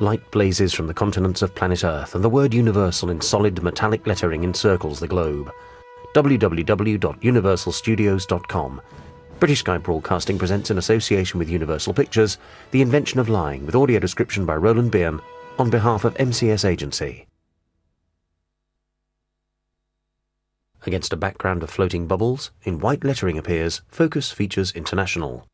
Light blazes from the continents of planet Earth, and the word Universal in solid metallic lettering encircles the globe. www.universalstudios.com. British Sky Broadcasting presents, in association with Universal Pictures, The Invention of Lying, with audio description by Roland Byrne, on behalf of MCS Agency. Against a background of floating bubbles, in white lettering appears Focus Features International.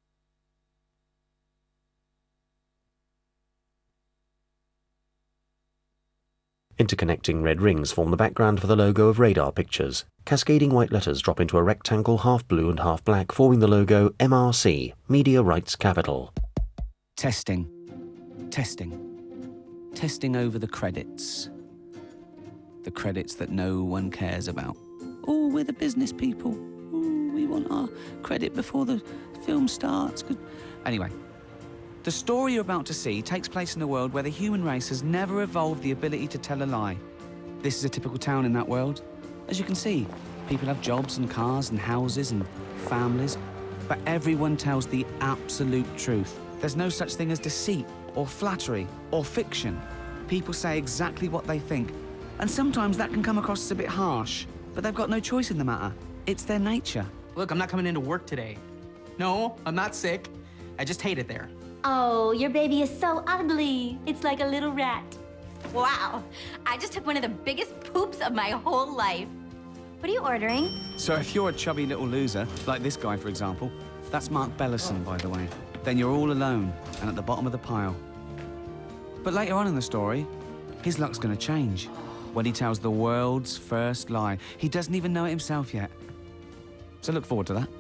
Interconnecting red rings form the background for the logo of Radar Pictures. Cascading white letters drop into a rectangle half blue and half black, forming the logo MRC, Media Rights Capital. Testing. Testing. Testing over the credits. The credits that no one cares about. Oh, we're the business people. Ooh, we want our credit before the film starts. Anyway, the story you're about to see takes place in a world where the human race has never evolved the ability to tell a lie. This is a typical town in that world. As you can see, people have jobs and cars and houses and families, but everyone tells the absolute truth. There's no such thing as deceit or flattery or fiction. People say exactly what they think, and sometimes that can come across as a bit harsh, but they've got no choice in the matter. It's their nature. Look, I'm not coming into work today. No, I'm not sick. I just hate it there. Oh, your baby is so ugly. It's like a little rat. Wow, I just took one of the biggest poops of my whole life. What are you ordering? So if you're a chubby little loser, like this guy, for example, that's Mark Bellison, by the way, then you're all alone and at the bottom of the pile. But later on in the story, his luck's gonna change when he tells the world's first lie. He doesn't even know it himself yet. So look forward to that.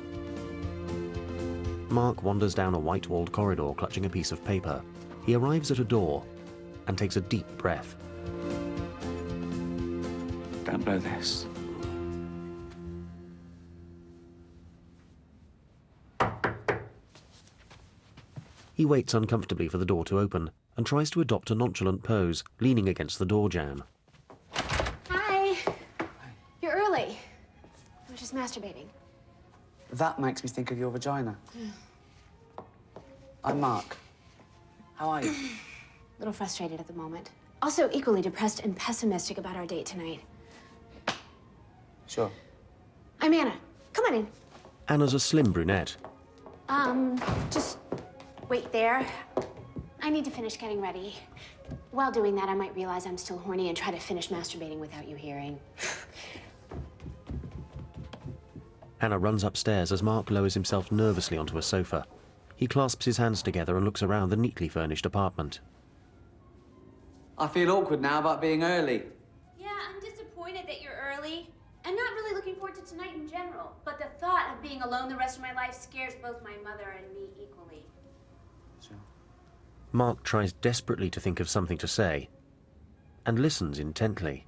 Mark wanders down a white-walled corridor clutching a piece of paper. He arrives at a door and takes a deep breath. Don't blow this. He waits uncomfortably for the door to open and tries to adopt a nonchalant pose, leaning against the door jamb. Hi. You're early. I was just masturbating. That makes me think of your vagina. I'm Mark. How are you? A little frustrated at the moment. Also equally depressed and pessimistic about our date tonight. Sure. I'm Anna. Come on in. Anna's a slim brunette. Just wait there. I need to finish getting ready. While doing that, I might realize I'm still horny and try to finish masturbating without you hearing. Anna runs upstairs as Mark lowers himself nervously onto a sofa. He clasps his hands together and looks around the neatly furnished apartment. I feel awkward now about being early. Yeah, I'm disappointed that you're early. And not really looking forward to tonight in general. But the thought of being alone the rest of my life scares both my mother and me equally. Sure. Mark tries desperately to think of something to say and listens intently.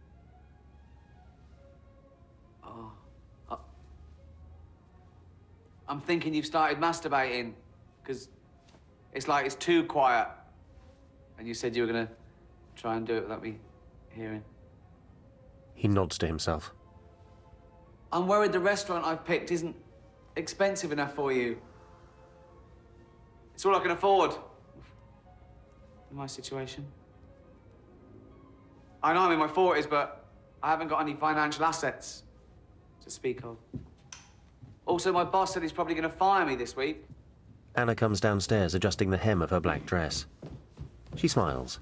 I'm thinking you've started masturbating, because it's like it's too quiet. And you said you were going to try and do it without me hearing. He nods to himself. I'm worried the restaurant I've picked isn't expensive enough for you. It's all I can afford. In my situation. I know I'm in my 40s, but I haven't got any financial assets to speak of. Also, my boss said he's probably going to fire me this week. Anna comes downstairs, adjusting the hem of her black dress. She smiles.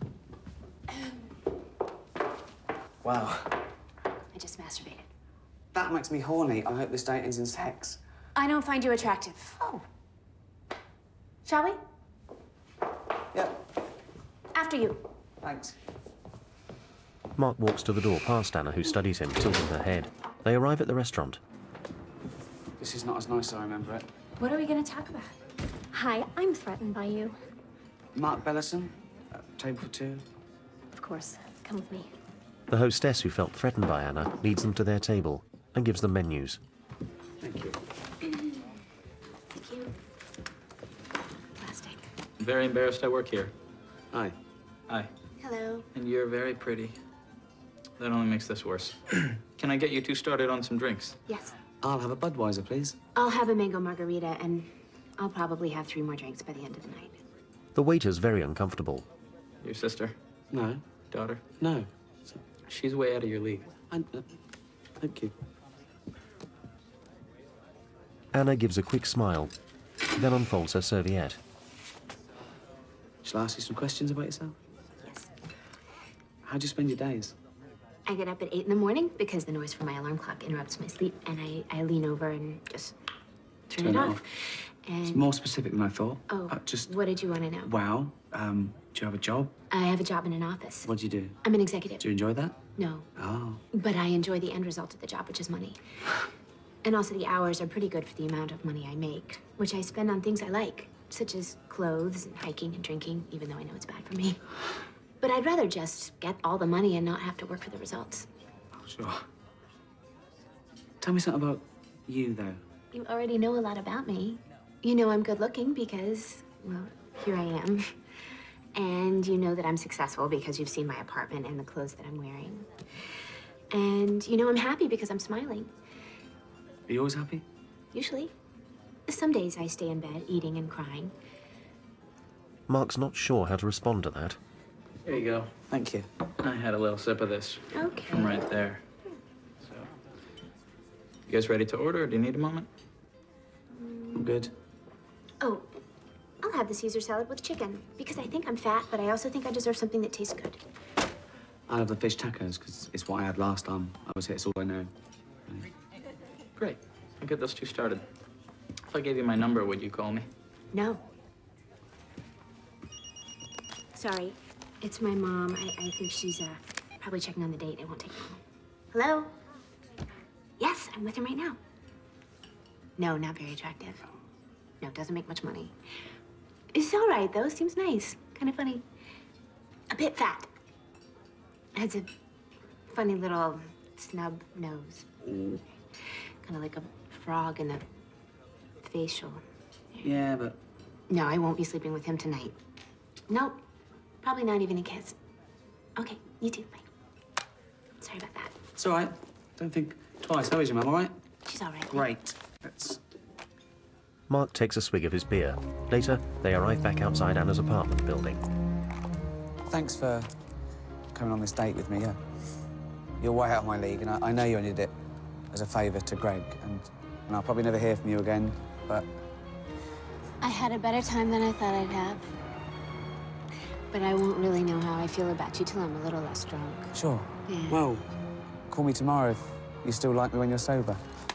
Wow. I just masturbated. That makes me horny. I hope this date ends in sex. I don't find you attractive. Oh. Shall we? Yeah. After you. Thanks. Mark walks to the door past Anna, who studies him, tilting her head. They arrive at the restaurant. This is not as nice as I remember it. What are we going to talk about? Hi, I'm threatened by you. Mark Bellison, table for two. Of course, come with me. The hostess, who felt threatened by Anna, leads them to their table and gives them menus. Thank you. Thank you. Plastic. I'm very embarrassed I work here. Hi. Hi. Hello. And you're very pretty. That only makes this worse. Can I get you two started on some drinks? Yes. I'll have a Budweiser, please. I'll have a mango margarita, and I'll probably have 3 more drinks by the end of the night. The waiter's very uncomfortable. Your sister? No. Daughter? No. She's way out of your league. Thank you. Anna gives a quick smile, then unfolds her serviette. Shall I ask you some questions about yourself? Yes. How do you spend your days? I get up at 8 in the morning because the noise from my alarm clock interrupts my sleep, and I lean over and just turn it off. And It's more specific than I thought. oh, Just, what did you want to know? wow. Do you have a job? I have a job in an office. What do you do? I'm an executive. Do you enjoy that? No, Oh. but I enjoy the end result of the job, which is money. And also the hours are pretty good for the amount of money I make, which I spend on things I like, such as clothes and hiking and drinking, even though I know it's bad for me. But I'd rather just get all the money and not have to work for the results. Sure. Tell me something about you, though. You already know a lot about me. You know I'm good looking because, well, here I am. And you know that I'm successful because you've seen my apartment and the clothes that I'm wearing. And you know I'm happy because I'm smiling. Are you always happy? Usually. Some days I stay in bed eating and crying. Mark's not sure how to respond to that. Here you go. Thank you. I had a little sip of this Okay. from right there. So, you guys ready to order, or do you need a moment? I'm good. Oh, I'll have the Caesar salad with chicken because I think I'm fat, but I also think I deserve something that tastes good. I'll have the fish tacos because it's what I had last time I was here. It's all I know. Great. I'll get those two started. If I gave you my number, would you call me? No. Sorry, it's my mom. I think she's probably checking on the date. It won't take long. Hello? Yes, I'm with him right now. No, not very attractive. No, doesn't make much money. It's all right, though. Seems nice. Kind of funny. A bit fat. Has a funny little snub nose. Kind of like a frog in a facial. Yeah, but No, I won't be sleeping with him tonight. Nope. Probably not even a kiss. Okay, you too. Bye. Sorry about that. it's all right. Don't think twice. How is your mum, all right? She's all right. Great. Let's... Mark takes a swig of his beer. Later, they arrive back outside Anna's apartment building. Thanks for coming on this date with me, yeah. You're way out of my league, and I know you only did it as a favour to Greg, and I'll probably never hear from you again, but... I had a better time than I thought I'd have. But I won't really know how I feel about you till I'm a little less drunk. Sure. Yeah. Well, call me tomorrow if you still like me when you're sober.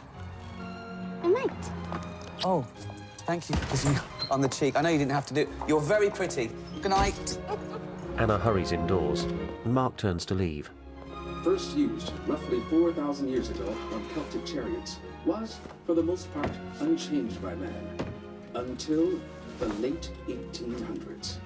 I might. Oh, thank you for kissing me on the cheek. I know you didn't have to do it. You're very pretty. Good night. Anna hurries indoors, and Mark turns to leave. First used roughly 4,000 years ago on Celtic chariots, was, for the most part, unchanged by man, until the late 1800s.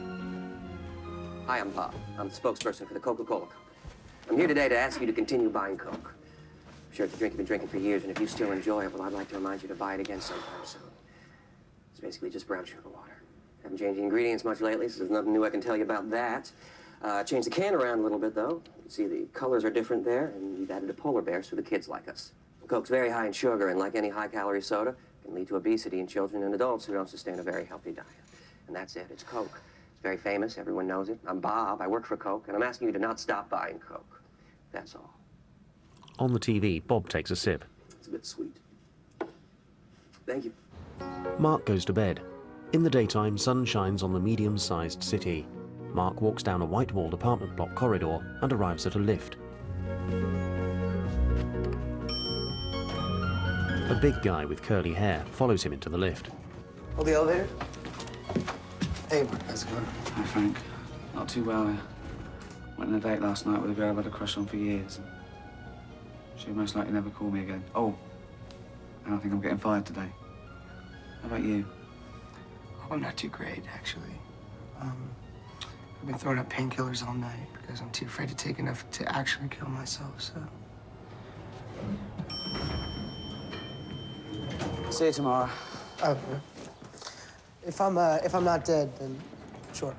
Hi, I'm Bob. I'm the spokesperson for the Coca-Cola Company. I'm here today to ask you to continue buying Coke. I'm sure it's a drink you've been drinking for years, and if you still enjoy it, well, I'd like to remind you to buy it again sometime soon. It's basically just brown sugar water. Haven't changed the ingredients much lately, so there's nothing new I can tell you about that. Changed the can around a little bit, though. You see the colors are different there, and we've added a polar bear so the kids like us. Coke's very high in sugar, and like any high-calorie soda, can lead to obesity in children and adults who don't sustain a very healthy diet. And that's it. It's Coke. It's very famous. Everyone knows it. I'm Bob. I work for Coke, and I'm asking you to not stop buying Coke. That's all. On the TV, Bob takes a sip. It's a bit sweet. Thank you. Mark goes to bed. In the daytime, sun shines on the medium-sized city. Mark walks down a white-walled apartment block corridor and arrives at a lift. A big guy with curly hair follows him into the lift. Oh, the elevator? Hey, Mark, how's it going? Hi, Frank. Not too well. I went on a date last night with a girl I've had a crush on for years. And she'll most likely never call me again. Oh, and I think I'm getting fired today. How about you? Oh, I'm not too great, actually. I've been throwing up painkillers all night because I'm too afraid to take enough to actually kill myself, so... See you tomorrow. Okay. If I'm not dead, then sure.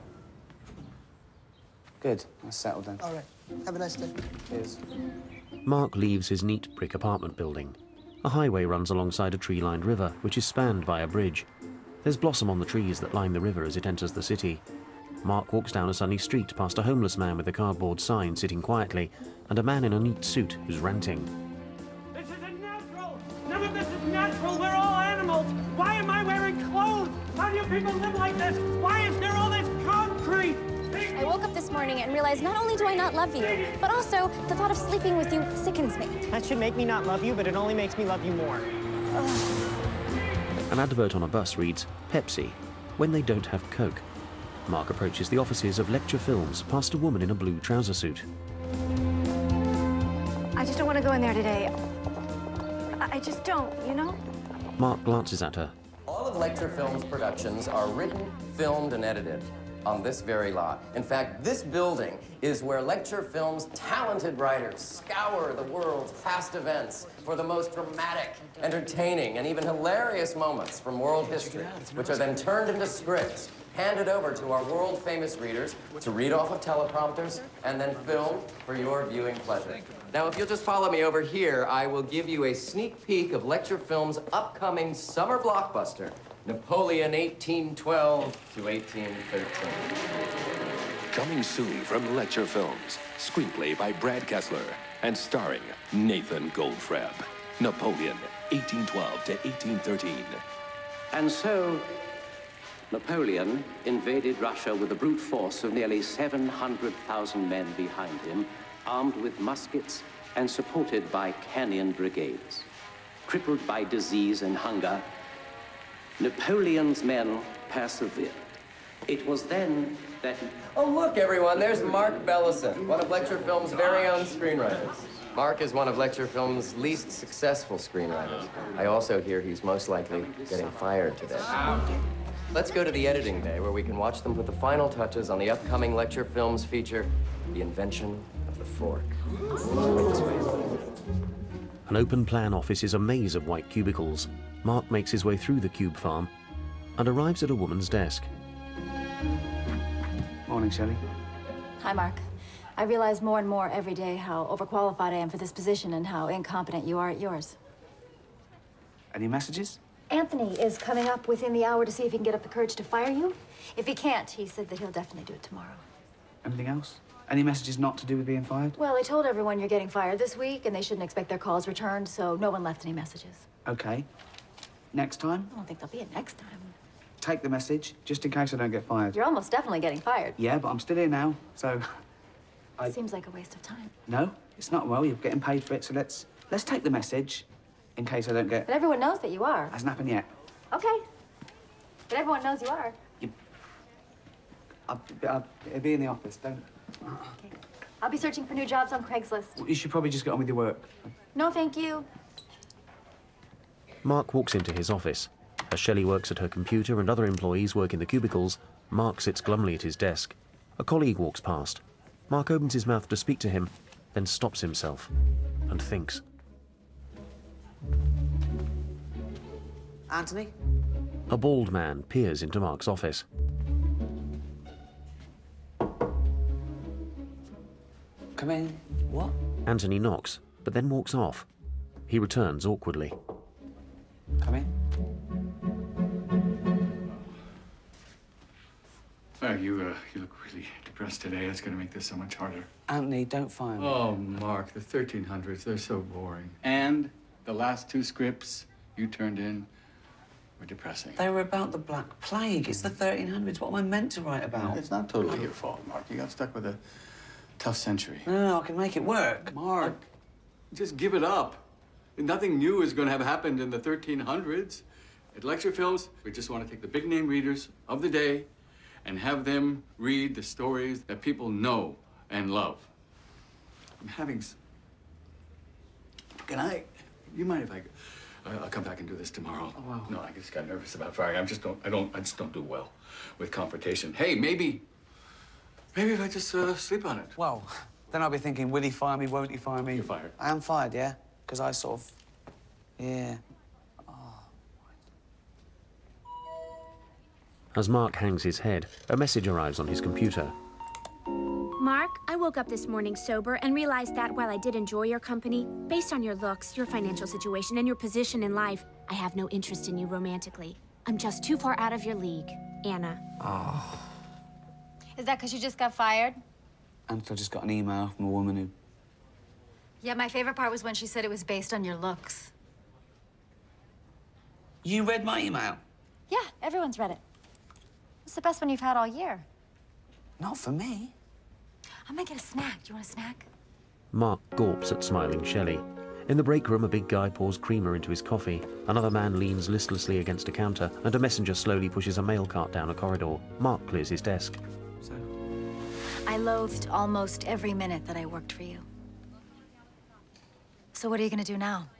Good. Let's settle then. All right. Have a nice day. Cheers. Mark leaves his neat brick apartment building. A highway runs alongside a tree-lined river, which is spanned by a bridge. There's blossom on the trees that line the river as it enters the city. Mark walks down a sunny street past a homeless man with a cardboard sign sitting quietly and a man in a neat suit who's ranting. This isn't natural! None of this is natural! We're all animals! Why am I wearing clothes? How do you people live like this? Why is there all this concrete? I woke up this morning and realized not only do I not love you, but also the thought of sleeping with you sickens me. That should make me not love you, but it only makes me love you more. An advert on a bus reads, Pepsi, when they don't have Coke. Mark approaches the offices of Lecture Films past a woman in a blue trouser suit. I just don't want to go in there today. I just don't, you know? Mark glances at her. All of Lecture Films productions are written, filmed, and edited on this very lot. In fact, this building is where Lecture Films' talented writers scour the world's past events for the most dramatic, entertaining, and even hilarious moments from world history, which are then turned into scripts, handed over to our world-famous readers to read off of teleprompters, and then filmed for your viewing pleasure. Now, if you'll just follow me over here, I will give you a sneak peek of Lecture Films' upcoming summer blockbuster, Napoleon 1812 to 1813. Coming soon from Lecture Films. Screenplay by Brad Kessler and starring Nathan Goldfrapp. Napoleon 1812 to 1813. And so, Napoleon invaded Russia with a brute force of nearly 700,000 men behind him, armed with muskets and supported by canyon brigades. Crippled by disease and hunger, Napoleon's men persevered. It was then that... Oh, look, everyone, there's Mark Bellison, one of Lecture Films' very own screenwriters. Mark is one of Lecture Films' least successful screenwriters. I also hear he's most likely getting fired today. Let's go to the editing bay where we can watch them put the final touches on the upcoming Lecture Films feature, The Invention of the Fork. This way. An open-plan office is a maze of white cubicles. Mark makes his way through the cube farm and arrives at a woman's desk. Morning, Shelley. Hi, Mark. I realize more and more every day how overqualified I am for this position and how incompetent you are at yours. Any messages? Anthony is coming up within the hour to see if he can get up the courage to fire you. If he can't, he said that he'll definitely do it tomorrow. Anything else? Any messages not to do with being fired? Well, I told everyone you're getting fired this week, and they shouldn't expect their calls returned, so no one left any messages. Okay. Next time? I don't think there'll be a next time. Take the message, just in case I don't get fired. You're almost definitely getting fired. Yeah, but I'm still here now, so... Seems like a waste of time. No, it's not. Well, you're getting paid for it, so let's take the message, in case I don't get... But everyone knows that you are. Hasn't happened yet. Okay. But everyone knows you are. I'll be in the office, don't... Okay. I'll be searching for new jobs on Craigslist. You should probably just get on with your work. No, thank you. Mark walks into his office. As Shelley works at her computer and other employees work in the cubicles, Mark sits glumly at his desk. A colleague walks past. Mark opens his mouth to speak to him, then stops himself and thinks. Anthony? A bald man peers into Mark's office. Come in. What? Anthony knocks, but then walks off. He returns awkwardly. Come in. You look really depressed today. That's going to make this so much harder. Anthony, don't fire me. Oh, Mark, the 1300s, they're so boring. And the last two scripts you turned in were depressing. They were about the Black Plague. It's the 1300s. What am I meant to write about? It's not totally your fault, Mark. You got stuck with a tough century. No, I can make it work. Mark, just give it up. Nothing new is going to have happened in the 1300s. At Lecture Films, we just want to take the big-name readers of the day and have them read the stories that people know and love. I'm having... Can I... You mind if I'll come back and do this tomorrow. Oh, wow. No, I just got nervous about firing. I just don't do well with confrontation. Hey, maybe if I just sleep on it. Well, then I'll be thinking, will he fire me, won't he fire me? You're fired. I am fired, yeah? Because I sort of... Yeah. As Mark hangs his head, a message arrives on his computer. Mark, I woke up this morning sober and realized that while I did enjoy your company, based on your looks, your financial situation, and your position in life, I have no interest in you romantically. I'm just too far out of your league. Anna. Oh. Is that because you just got fired? And I just got an email from a woman who... Yeah, my favorite part was when she said it was based on your looks. You read my email? Yeah, everyone's read it. It's the best one you've had all year. Not for me. I'm gonna get a snack. Do you want a snack? Mark gawps at smiling Shelley. In the break room, a big guy pours creamer into his coffee. Another man leans listlessly against a counter, and a messenger slowly pushes a mail cart down a corridor. Mark clears his desk. So? I loathed almost every minute that I worked for you. So what are you gonna do now?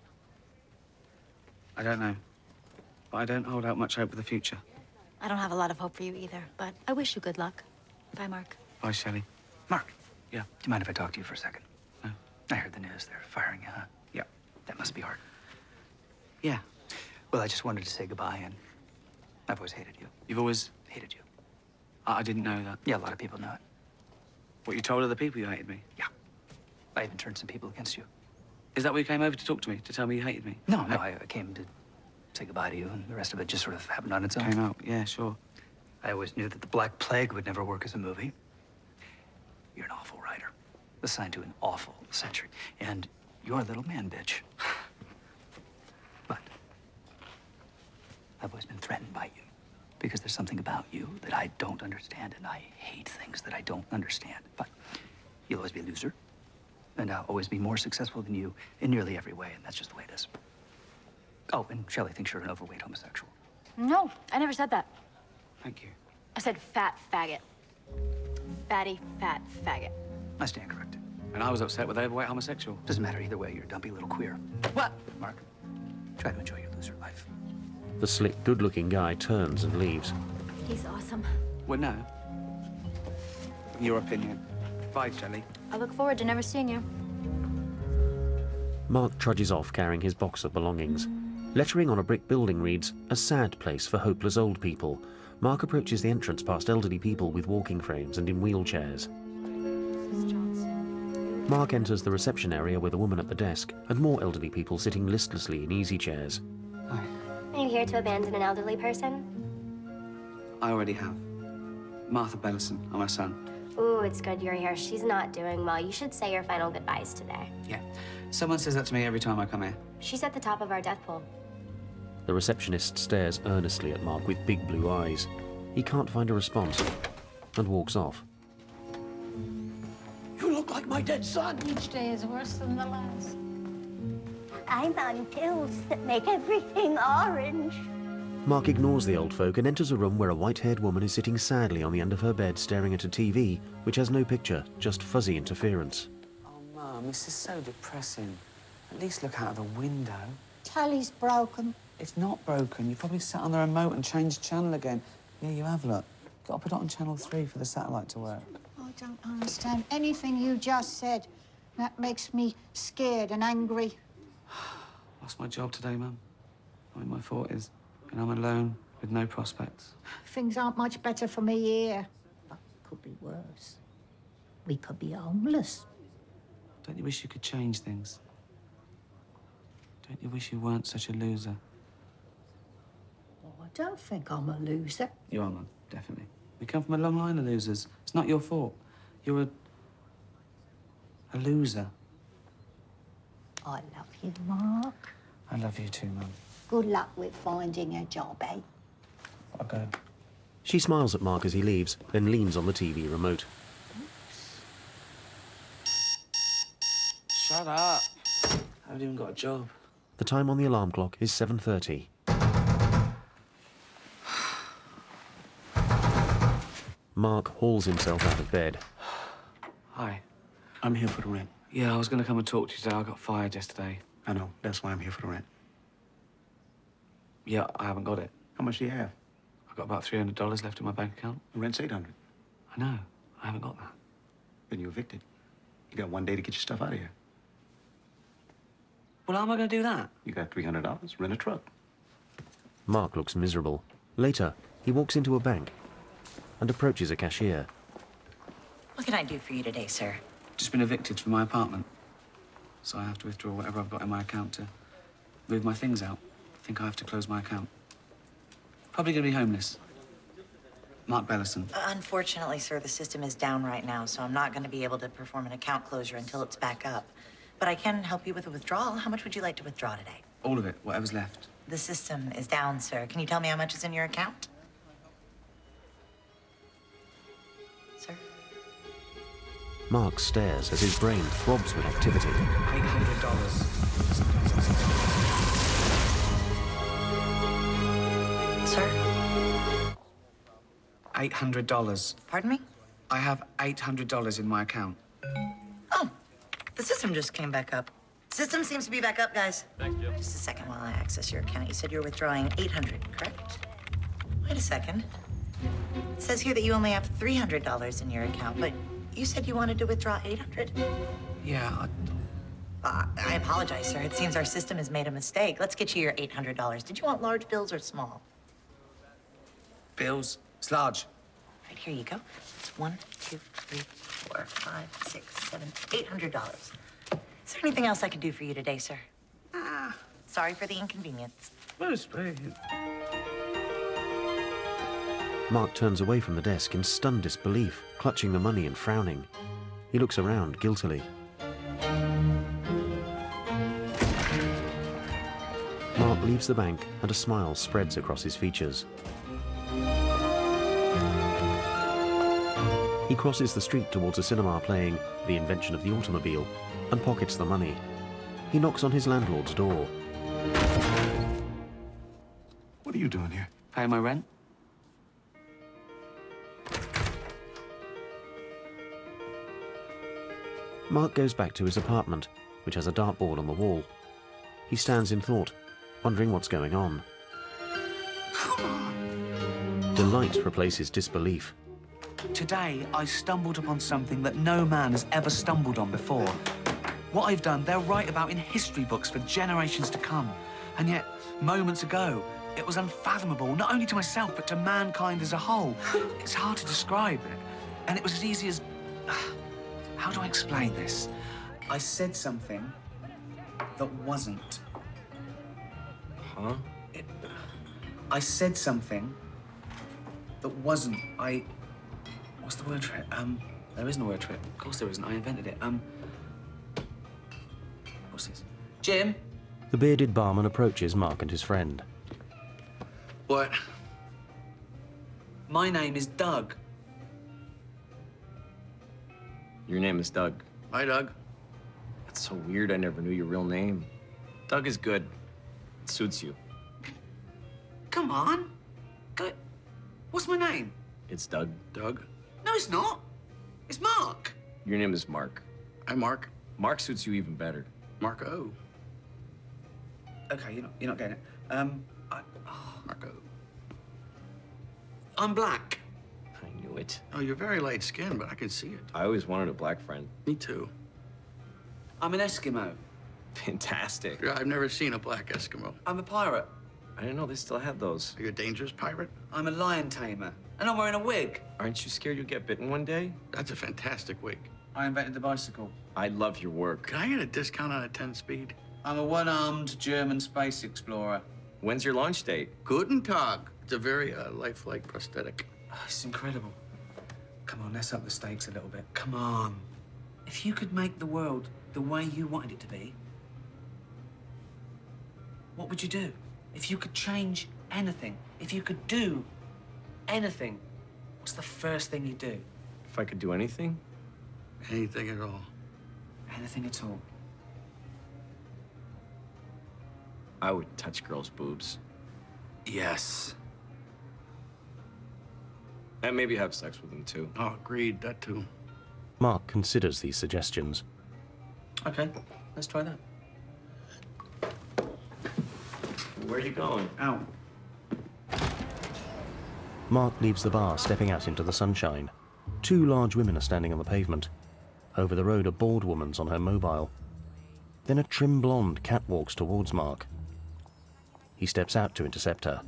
I don't know. But I don't hold out much hope for the future. I don't have a lot of hope for you either, but I wish you good luck. Bye, Mark. Bye, Shelley. Mark. Yeah? Do you mind if I talk to you for a second? No. I heard the news. They're firing you, huh? Yeah. That must be hard. Yeah. Well, I just wanted to say goodbye, and I've always hated you. You've always... Hated you. I didn't know that. Yeah, a lot of people know it. What, you told other people you hated me? Yeah. I even turned some people against you. Is that why you came over to talk to me, to tell me you hated me? No, I came to say goodbye to you, and the rest of it just sort of happened on its own. Came out, yeah, sure. I always knew that The Black Plague would never work as a movie. You're an awful writer, assigned to an awful century, and you're a little man bitch. But I've always been threatened by you, because there's something about you that I don't understand, and I hate things that I don't understand. But you'll always be a loser, and I'll always be more successful than you in nearly every way, and that's just the way it is. Oh, and Shelley thinks you're an overweight homosexual. No, I never said that. Thank you. I said fat faggot. Fatty, fat faggot. I stand corrected. And I was upset with overweight homosexual. Doesn't matter either way, you're a dumpy little queer. What? Mark, try to enjoy your loser life. The slick, good-looking guy turns and leaves. He's awesome. Well, no. Your opinion. Bye, Shelley. I look forward to never seeing you. Mark trudges off carrying his box of belongings. Lettering on a brick building reads, "A sad place for hopeless old people." Mark approaches the entrance past elderly people with walking frames and in wheelchairs. Mark enters the reception area with a woman at the desk and more elderly people sitting listlessly in easy chairs. Hi. Are you here to abandon an elderly person? I already have. Martha Bellison, I'm her son. Ooh, it's good you're here. She's not doing well. You should say your final goodbyes today. Yeah. Someone says that to me every time I come here. She's at the top of our death pool. The receptionist stares earnestly at Mark with big blue eyes. He can't find a response and walks off. You look like my dead son. Each day is worse than the last. I'm on pills that make everything orange. Mark ignores the old folk and enters a room where a white-haired woman is sitting sadly on the end of her bed staring at a TV, which has no picture, just fuzzy interference. Oh, Mum, this is so depressing. At least look out of the window. Telly's broken. It's not broken. You probably sat on the remote and changed channel again. Yeah, you have, look. Got to put it on channel 3 for the satellite to work. I don't understand anything you just said. That makes me scared and angry. Lost my job today, Mum. I'm in my 40s, and I'm alone with no prospects. Things aren't much better for me here. But it could be worse. We could be homeless. Don't you wish you could change things? Don't you wish you weren't such a loser? Oh, I don't think I'm a loser. You are, Mum, definitely. We come from a long line of losers. It's not your fault. You're a loser. I love you, Mark. I love you too, Mum. Good luck with finding a job, eh? I'll go. She smiles at Mark as he leaves, then leans on the TV remote. Shut up. I haven't even got a job. The time on the alarm clock is 7:30. Mark hauls himself out of bed. Hi. I'm here for the rent. Yeah, I was going to come and talk to you today. I got fired yesterday. I know. That's why I'm here for the rent. Yeah, I haven't got it. How much do you have? I've got about $300 left in my bank account. The rent's $800. I know. I haven't got that. Then you're evicted. You got one day to get your stuff out of here. Well, how am I going to do that? You got $300. Rent a truck. Mark looks miserable. Later, he walks into a bank and approaches a cashier. What can I do for you today, sir? Just been evicted from my apartment. So I have to withdraw whatever I've got in my account to move my things out. I think I have to close my account. Probably going to be homeless. Mark Bellison. Unfortunately, sir, the system is down right now, so I'm not going to be able to perform an account closure until it's back up. But I can help you with a withdrawal. How much would you like to withdraw today? All of it, whatever's left. The system is down, sir. Can you tell me how much is in your account? Sir? Mark stares as his brain throbs with activity. $800. Sir? $800. Pardon me? I have $800 in my account. Oh, the system just came back up. System seems to be back up, guys. Thank you. Just a second while I access your account. You said you were withdrawing $800, correct? Wait a second. It says here that you only have $300 in your account, but you said you wanted to withdraw $800. Yeah, I apologize, sir. It seems our system has made a mistake. Let's get you your $800. Did you want large bills or small? bills. It's large. Right, here you go. It's 1, 2, 3, 4, 5, 6, 7, $800. Is there anything else I can do for you today, sir? Sorry for the inconvenience. Most pleased. Mark turns away from the desk in stunned disbelief, clutching the money and frowning. He looks around guiltily. Mark leaves the bank and a smile spreads across his features. He crosses the street towards a cinema playing The Invention of the Automobile and pockets the money. He knocks on his landlord's door. What are you doing here? Paying my rent. Mark goes back to his apartment, which has a dartboard on the wall. He stands in thought, wondering what's going on. Come on! Delight replaces disbelief. Today, I stumbled upon something that no man has ever stumbled on before. What I've done, they'll write about in history books for generations to come. And yet, moments ago, it was unfathomable, not only to myself, but to mankind as a whole. It's hard to describe it. And it was as easy as... How do I explain this? I said something that wasn't. Huh? I said something that wasn't. What's the word for it? There isn't a word for it. Of course there isn't. I invented it. What's this? Jim? The bearded barman approaches Mark and his friend. What? My name is Doug. Your name is Doug. Hi, Doug. That's so weird. I never knew your real name. Doug is good. It suits you. Come on. Good. What's my name? It's Doug. Doug? No, it's not. It's Mark. Your name is Mark. I'm Mark. Mark suits you even better. Marco. Okay, you're not getting it. Marco. I'm black. I knew it. Oh, you're very light skinned, but I can see it. I always wanted a black friend. Me too. I'm an Eskimo. Fantastic. Yeah, I've never seen a black Eskimo. I'm a pirate. I didn't know they still had those. Are you a dangerous pirate? I'm a lion tamer. And I'm wearing a wig. Aren't you scared you'll get bitten one day? That's a fantastic wig. I invented the bicycle. I love your work. Can I get a discount on a 10-speed? I'm a one-armed German space explorer. When's your launch date? Guten Tag. It's a very lifelike prosthetic. Oh, it's incredible. Come on, let's up the stakes a little bit. Come on. If you could make the world the way you wanted it to be, what would you do? If you could change anything, if you could do anything, what's the first thing you'd do? If I could do anything? Anything at all. Anything at all. I would touch girls' boobs. Yes. And maybe have sex with them, too. Oh, agreed. That, too. Mark considers these suggestions. Okay, let's try that. Where are you going? Out. Mark leaves the bar, stepping out into the sunshine. Two large women are standing on the pavement. Over the road, a bald woman's on her mobile. Then a trim blonde catwalks towards Mark. He steps out to intercept her.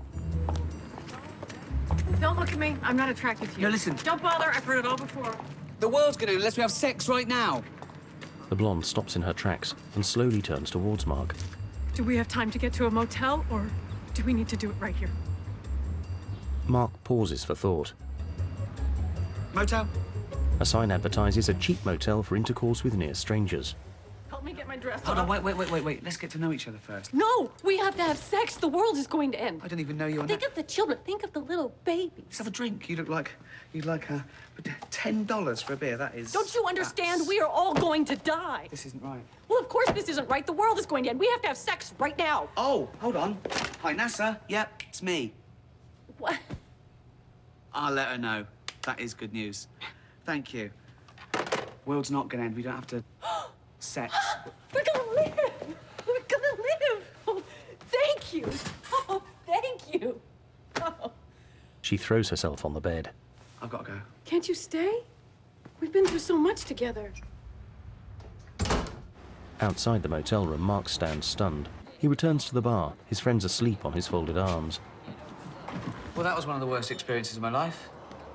Don't look at me. I'm not attracted to you. No, listen. Don't bother. I've heard it all before. The world's gonna end unless we have sex right now. The blonde stops in her tracks and slowly turns towards Mark. Do we have time to get to a motel, or do we need to do it right here? Mark pauses for thought. Motel? A sign advertises a cheap motel for intercourse with near strangers. Help me get my dress Hold on. on, wait. Let's get to know each other first. No, we have to have sex. The world is going to end. I don't even know you. Think of the children. Think of the little babies. Let's have a drink. You'd like $10 for a beer. That is. Don't you understand? We are all going to die. This isn't right. Well, of course this isn't right. The world is going to end. We have to have sex right now. Oh, hold on. Hi, NASA. Yep, it's me. What? I'll let her know. That is good news. Thank you. World's not gonna end. We don't have to sex. We're gonna live. We're gonna live. Oh, thank you. Oh, thank you. Oh. She throws herself on the bed. I've got to go. Can't you stay? We've been through so much together. Outside the motel room, Mark stands stunned. He returns to the bar, his friends asleep on his folded arms. Well, that was one of the worst experiences of my life.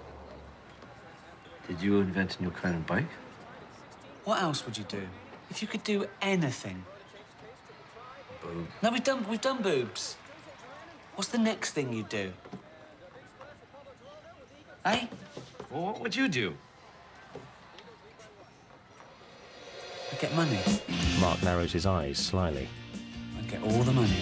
Did you invent a new kind of bike? What else would you do? If you could do anything. Boob. No, we've done boobs. What's the next thing you'd do? Eh? Well, what would you do? I'd get money. Mark narrows his eyes slyly. I'd get all the money.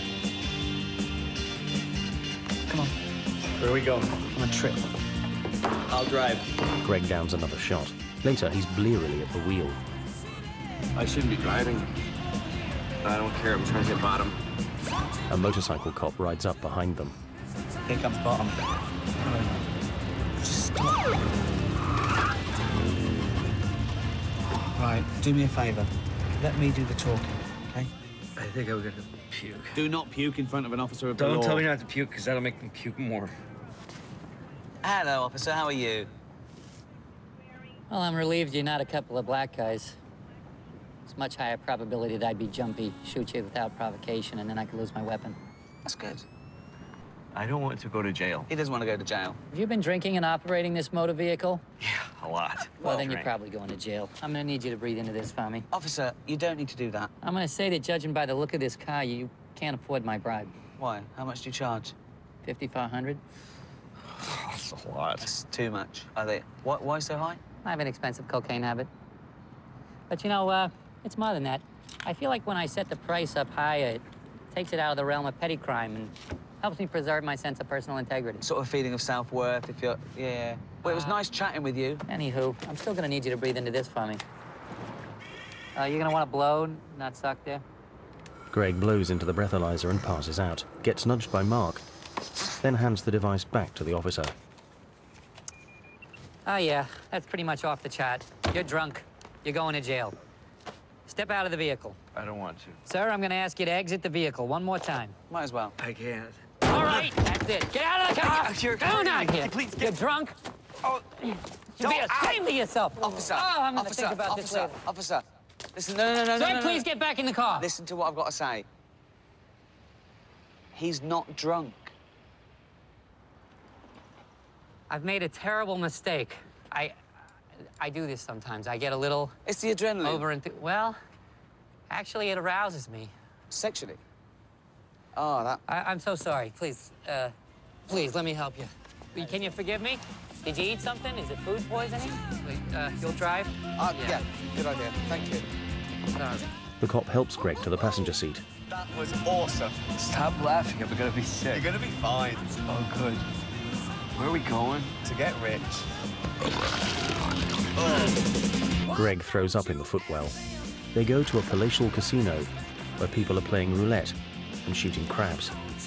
Come on. Where are we going? On a trip. I'll drive. Greg downs another shot. Later, he's blearily at the wheel. I shouldn't be driving. I don't care. I'm trying to get bottom. A motorcycle cop rides up behind them. Here comes bottom. Just stop. Right, do me a favour. Let me do the talking, okay? I think I'm gonna puke. Do not puke in front of an officer of the law. Don't tell me not to puke, because that'll make me puke more. Hello, officer. How are you? Well, I'm relieved you're not a couple of black guys. It's much higher probability that I'd be jumpy, shoot you without provocation, and then I could lose my weapon. That's good. I don't want to go to jail. He doesn't want to go to jail. Have you been drinking and operating this motor vehicle? Yeah, a lot. Well, then you're probably going to jail. I'm gonna need you to breathe into this for me. Officer, you don't need to do that. I'm gonna say that judging by the look of this car, you can't afford my bribe. Why? How much do you charge? $5,500. That's a lot. That's too much. Are they? Why so high? I have an expensive cocaine habit. But you know, it's more than that. I feel like when I set the price up higher, it takes it out of the realm of petty crime and helps me preserve my sense of personal integrity. Sort of feeling of self-worth if you're... Yeah. Well, it was nice chatting with you. Anywho, I'm still gonna need you to breathe into this for me. You're gonna want to blow, not suck there. Greg blows into the breathalyzer and passes out, gets nudged by Mark, then hands the device back to the officer. Oh, yeah, that's pretty much off the chart. You're drunk. You're going to jail. Step out of the vehicle. I don't want to. Sir, I'm gonna ask you to exit the vehicle one more time. Might as well. I can't. All right, that's it. Get out of the car! You're Go now, kid. Please You're drunk? Oh, You should be ashamed of yourself. Officer. Oh, I'm gonna officer, think about this later. Officer. Listen, no. Sir, please get back in the car. Listen to what I've got to say. He's not drunk. I've made a terrible mistake. I do this sometimes. I get a little... It's the adrenaline. Well, actually, it arouses me. Sexually? Oh, that... I'm so sorry. Please, please, let me help you. Can you forgive me? Did you eat something? Is it food poisoning? You'll drive? Yeah, good idea. Thank you. Sorry. The cop helps Greg to the passenger seat. That was awesome. Stop laughing. I'm gonna be sick. You're gonna be fine. Oh, good. Where are we going? To get rich. Greg throws up in the footwell. They go to a palatial casino where people are playing roulette and shooting crabs.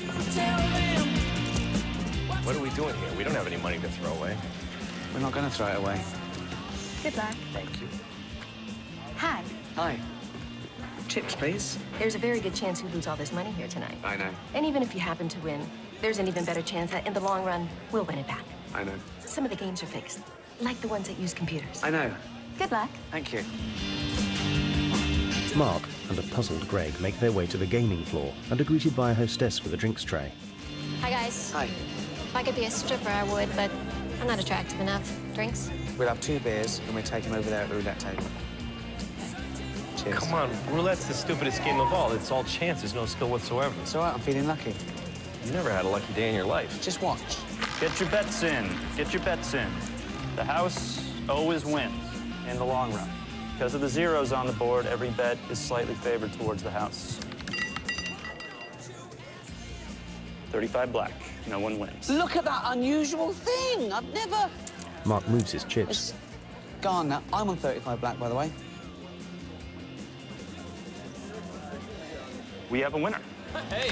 What are we doing here? We don't have any money to throw away. We're not going to throw it away. Good luck. Thank you. Hi. Hi. Chips, please. There's a very good chance you lose all this money here tonight. I know. And even if you happen to win, there's an even better chance that in the long run, we'll win it back. I know. Some of the games are fixed, like the ones that use computers. I know. Good luck. Thank you. Mark and a puzzled Greg make their way to the gaming floor and are greeted by a hostess with a drinks tray. Hi, guys. Hi. If I could be a stripper, I would, but I'm not attractive enough. Drinks? We'll have 2 beers and we'll take him over there at the roulette table. Cheers. Come on, roulette's the stupidest game of all. It's all chance. There's no skill whatsoever. It's all right. I'm feeling lucky. You never had a lucky day in your life. Just watch. Get your bets in. Get your bets in. The house always wins in the long run. Because of the zeros on the board, every bet is slightly favored towards the house. 35 black. No one wins. Look at that unusual thing. I've never... Mark moves his chips. Gone now. I'm on 35 black, by the way. We have a winner. Hey!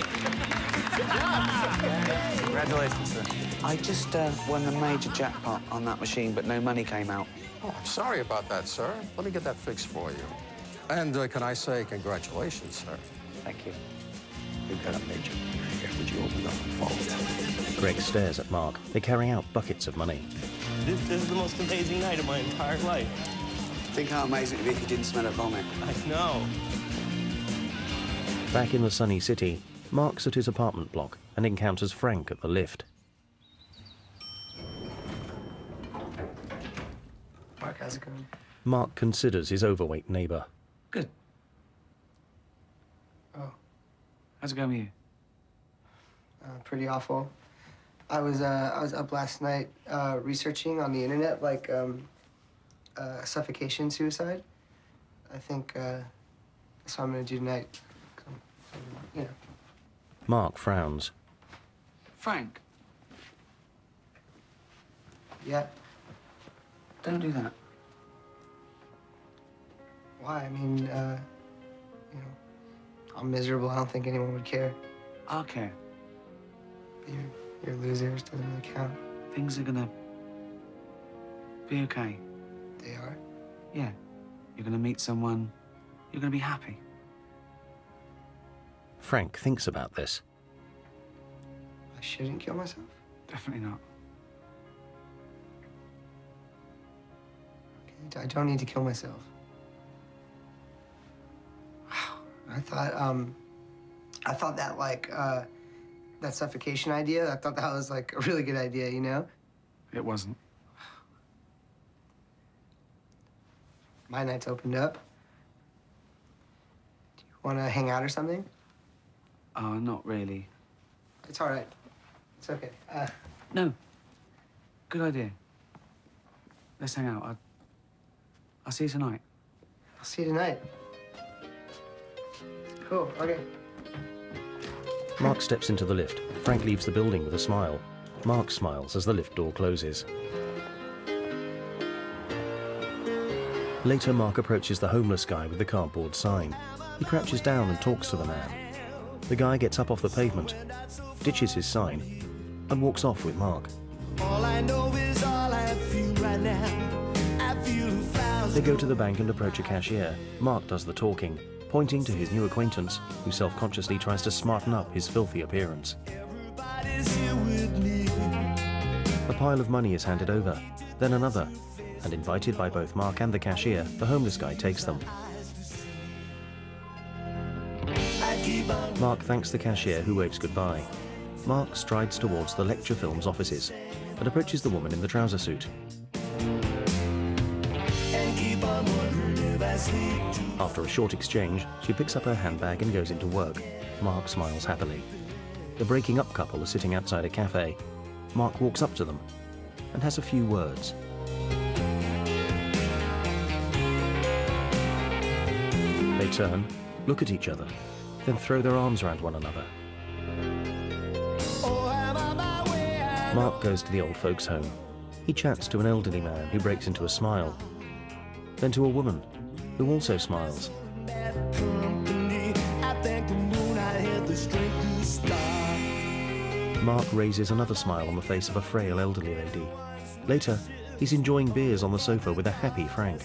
Congratulations, sir. I just won the major jackpot on that machine, but no money came out. Oh, I'm sorry about that, sir. Let me get that fixed for you. And can I say congratulations, sir? Thank you. You've got a major winner here. Would you open up the vault? Greg stares at Mark. They carry out buckets of money. This is the most amazing night of my entire life. Think how amazing it'd be if you didn't smell of vomit. I know. Back in the sunny city, Mark's at his apartment block and encounters Frank at the lift. Mark, how's it going? Mark considers his overweight neighbor. Good. Oh. How's it going with you? Pretty awful. I was up last night researching on the internet, like, suffocation suicide. I think that's what I'm gonna do tonight. You know. Mark frowns. Frank. Yeah. Don't do that. Why? I mean, you know, I'm miserable. I don't think anyone would care. I'll care. You're losers. Doesn't really count. Things are gonna be okay. They are? Yeah. You're gonna meet someone. You're gonna be happy. Frank thinks about this. I shouldn't kill myself? Definitely not. Okay, I don't need to kill myself. I thought that, like, that suffocation idea, I thought that was, like, a really good idea, you know? It wasn't. My night's opened up. Do you want to hang out or something? Oh, not really. It's all right. It's okay. No. Good idea. Let's hang out. I'll see you tonight. I'll see you tonight. Cool, okay. Mark steps into the lift. Frank leaves the building with a smile. Mark smiles as the lift door closes. Later, Mark approaches the homeless guy with the cardboard sign. He crouches down and talks to the man. The guy gets up off the pavement, ditches his sign, and walks off with Mark. All I know is all I feel right now. I feel They go to the bank and approach a cashier. Mark does the talking, pointing to his new acquaintance, who self-consciously tries to smarten up his filthy appearance. A pile of money is handed over, then another, and invited by both Mark and the cashier, the homeless guy takes them. Mark thanks the cashier, who waves goodbye. Mark strides towards the Lecture Films offices and approaches the woman in the trouser suit. After a short exchange, she picks up her handbag and goes into work. Mark smiles happily. The breaking up couple are sitting outside a cafe. Mark walks up to them and has a few words. They turn, look at each other, then throw their arms around one another. Mark goes to the old folks' home. He chats to an elderly man who breaks into a smile, then to a woman who also smiles. Mark raises another smile on the face of a frail elderly lady. Later, he's enjoying beers on the sofa with a happy Frank.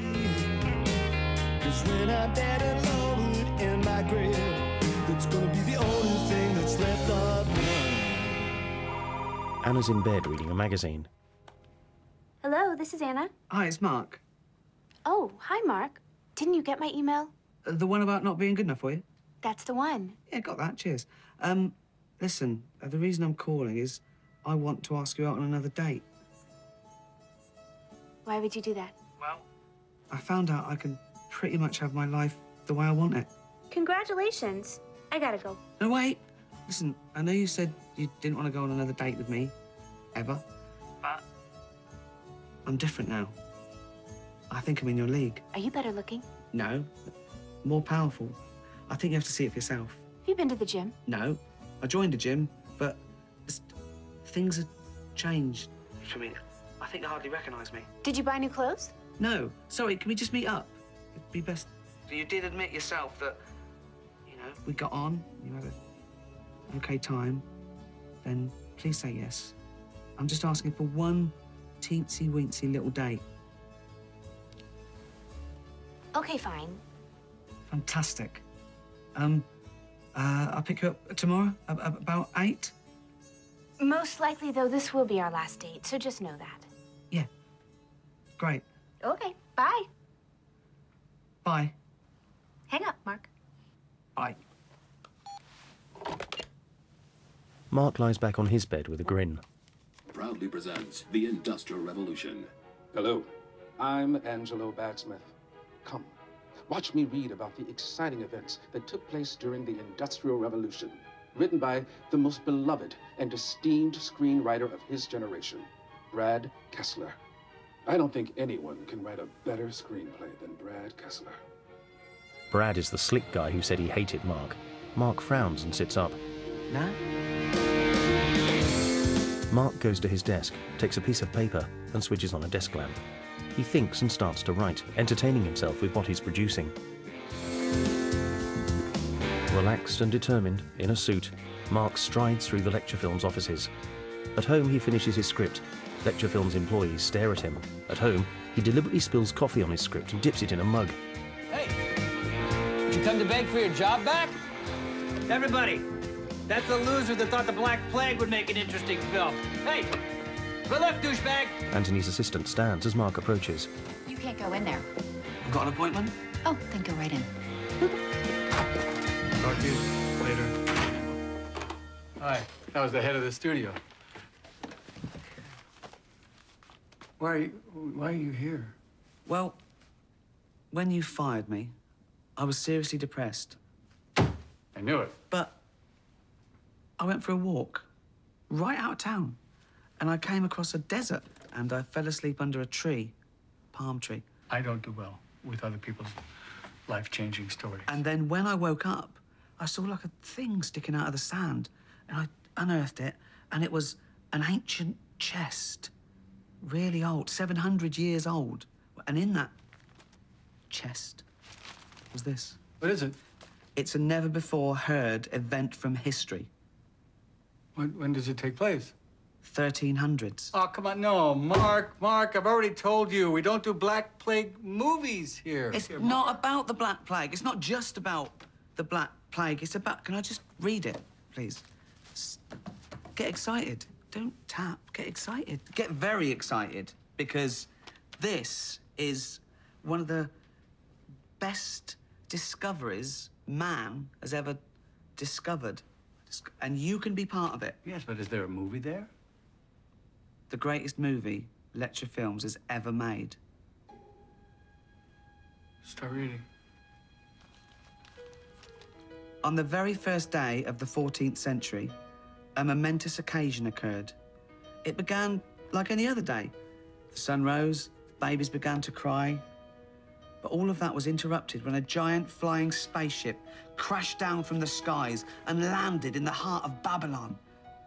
Anna's in bed reading a magazine. Hello, this is Anna. Hi, it's Mark. Oh, hi, Mark. Didn't you get my email? The one about not being good enough for you? That's the one. Yeah, got that. Cheers. Listen, the reason I'm calling is I want to ask you out on another date. Why would you do that? Well, I found out I can pretty much have my life the way I want it. Congratulations. I gotta go. No, wait. Listen, I know you said you didn't want to go on another date with me, ever. But I'm different now. I think I'm in your league. Are you better looking? No, more powerful. I think you have to see it for yourself. Have you been to the gym? No, I joined a gym, but things have changed for me. I think they hardly recognise me. Did you buy new clothes? No, sorry, can we just meet up? It'd be best. You did admit yourself that, you know, we got on, you had an okay time, then please say yes. I'm just asking for one teensy-weensy little date. Okay, fine. Fantastic. I'll pick you up tomorrow, about 8? Most likely, though, this will be our last date, so just know that. Yeah. Great. Okay, bye. Bye. Hang up, Mark. Bye. Mark lies back on his bed with a grin. Proudly presents The Industrial Revolution. Hello, I'm Angelo Bagsmith. Come, watch me read about the exciting events that took place during the Industrial Revolution, written by the most beloved and esteemed screenwriter of his generation, Brad Kessler. I don't think anyone can write a better screenplay than Brad Kessler. Brad is the slick guy who said he hated Mark. Mark frowns and sits up. No? Mark goes to his desk, takes a piece of paper, and switches on a desk lamp. He thinks and starts to write, entertaining himself with what he's producing. Relaxed and determined, in a suit, Mark strides through the Lecture Films offices. At home, he finishes his script. Lecture Films employees stare at him. At home, he deliberately spills coffee on his script and dips it in a mug. Hey, did you come to beg for your job back? Everybody, that's the loser that thought the Black Plague would make an interesting film. Hey, good luck, douchebag. Anthony's assistant stands as Mark approaches. You can't go in there. I've got an appointment? Oh, then go right in. Talk to you later. Hi, that was the head of the studio. Why are you here? Well, when you fired me, I was seriously depressed. I knew it. But I went for a walk right out of town, and I came across a desert, and I fell asleep under a tree, palm tree. I don't do well with other people's life-changing stories. And then when I woke up, I saw like a thing sticking out of the sand, and I unearthed it, and it was an ancient chest, really old, 700 years old. And in that chest was this. What is it? It's a never-before-heard event from history. When does it take place? 1300s. Oh, come on. No, Mark, I've already told you. We don't do Black Plague movies here. It's not about the Black Plague. It's not just about the Black Plague. It's about... Can I just read it, please? Get excited. Don't tap. Get excited. Get very excited, because this is one of the best discoveries man has ever discovered. And you can be part of it. Yes, but is there a movie there? The greatest movie Lecture Films has ever made. Start reading. On the very first day of the 14th century, a momentous occasion occurred. It began like any other day. The sun rose, babies began to cry. But all of that was interrupted when a giant flying spaceship crashed down from the skies and landed in the heart of Babylon.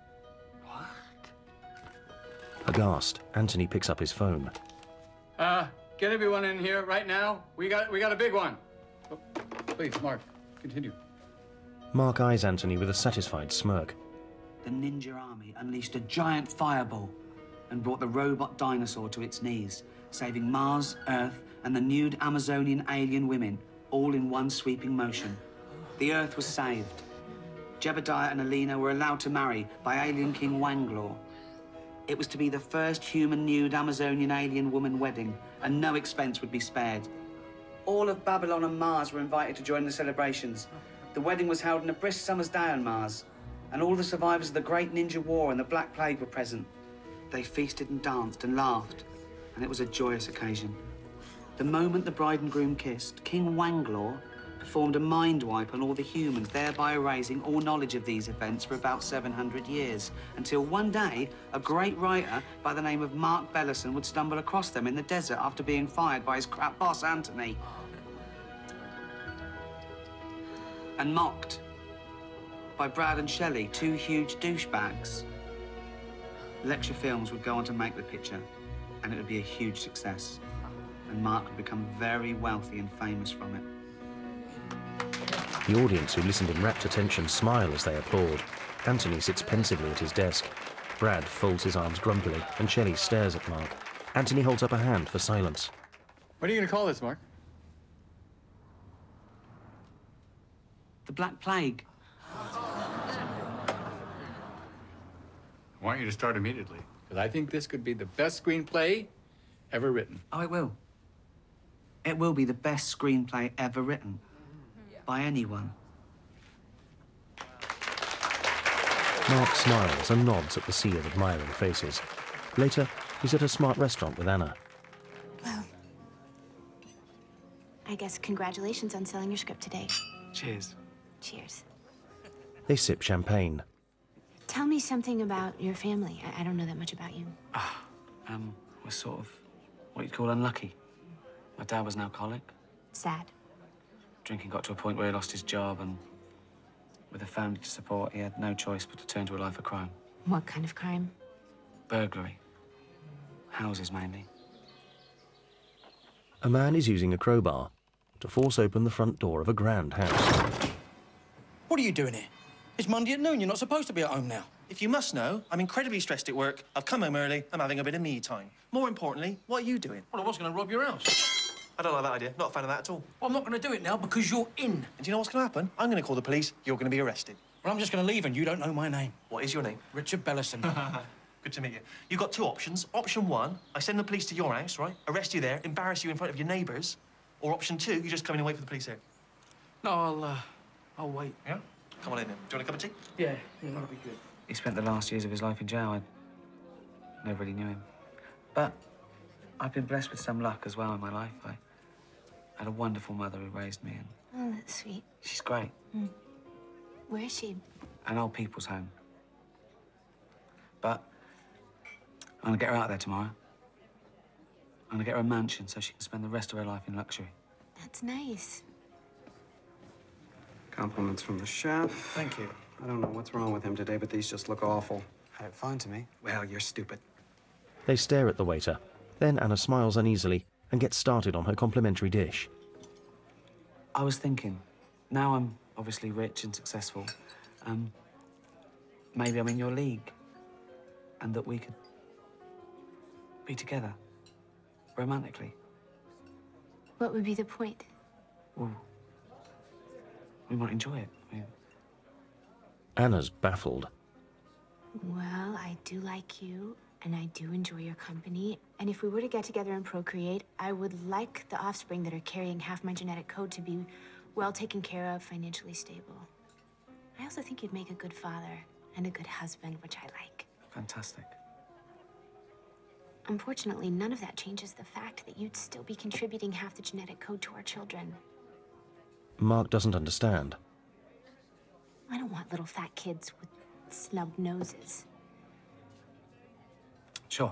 Aghast, Anthony picks up his phone. Get everyone in here right now. We got a big one. Oh, please, Mark, continue. Mark eyes Anthony with a satisfied smirk. The ninja army unleashed a giant fireball and brought the robot dinosaur to its knees, saving Mars, Earth, and the nude Amazonian alien women, all in one sweeping motion. The Earth was saved. Jebediah and Alina were allowed to marry by alien King Wanglor. It was to be the first human nude Amazonian alien woman wedding, and no expense would be spared. All of Babylon and Mars were invited to join the celebrations. The wedding was held on a brisk summer's day on Mars, and all the survivors of the Great Ninja War and the Black Plague were present. They feasted and danced and laughed, and it was a joyous occasion. The moment the bride and groom kissed, King Wanglor performed a mind wipe on all the humans, thereby erasing all knowledge of these events for about 700 years, until one day, a great writer by the name of Mark Bellison would stumble across them in the desert after being fired by his crap boss, Anthony. And mocked by Brad and Shelley, two huge douchebags. Lecture Films would go on to make the picture, and it would be a huge success. And Mark would become very wealthy and famous from it. The audience, who listened in rapt attention, smile as they applaud. Anthony sits pensively at his desk. Brad folds his arms grumpily, and Shelley stares at Mark. Anthony holds up a hand for silence. What are you going to call this, Mark? The Black Plague. I want you to start immediately, because I think this could be the best screenplay ever written. Oh, it will. It will be the best screenplay ever written. By anyone. Mark smiles and nods at the sea of admiring faces. Later, he's at a smart restaurant with Anna. Well, I guess congratulations on selling your script today. Cheers. Cheers. They sip champagne. Tell me something about your family. I don't know that much about you. We're sort of what you'd call unlucky. My dad was an alcoholic. Sad. Drinking got to a point where he lost his job, and with a family to support, he had no choice but to turn to a life of crime. What kind of crime? Burglary. Houses, mainly. A man is using a crowbar to force open the front door of a grand house. What are you doing here? It's Monday at noon. You're not supposed to be at home now. If you must know, I'm incredibly stressed at work. I've come home early. I'm having a bit of me time. More importantly, what are you doing? Well, I was going to rob your house. I don't like that idea. Not a fan of that at all. Well, I'm not going to do it now because you're in. And do you know what's going to happen? I'm going to call the police. You're going to be arrested. Well, I'm just going to leave and you don't know my name. What is your name? Richard Bellison. Good to meet you. You've got two options. Option one, I send the police to your house, right? Arrest you there, embarrass you in front of your neighbours. Or option two, you just come in and wait for the police here. No, I'll wait. Yeah? Come on in then. Do you want a cup of tea? Yeah, that'll be good. He spent the last years of his life in jail. I never really knew him. But I've been blessed with some luck as well in my life. I had a wonderful mother who raised me, and Oh, that's sweet. she's great. Where is she? An old people's home. But I'm gonna get her out of there tomorrow. I'm gonna get her a mansion so she can spend the rest of her life in luxury. That's nice. Compliments from the chef. Thank you. I don't know what's wrong with him today, but these just look awful. Fine to me. Well, you're stupid. They stare at the waiter. Then Anna smiles uneasily and gets started on her complimentary dish. I was thinking, now I'm obviously rich and successful, maybe I'm in your league, and that we could be together, romantically. What would be the point? Well, we might enjoy it. Anna's baffled. Well, I do like you, and I do enjoy your company. And if we were to get together and procreate, I would like the offspring that are carrying half my genetic code to be well taken care of, financially stable. I also think you'd make a good father and a good husband, which I like. Fantastic. Unfortunately, none of that changes the fact that you'd still be contributing half the genetic code to our children. Mark doesn't understand. I don't want little fat kids with snubbed noses. Sure.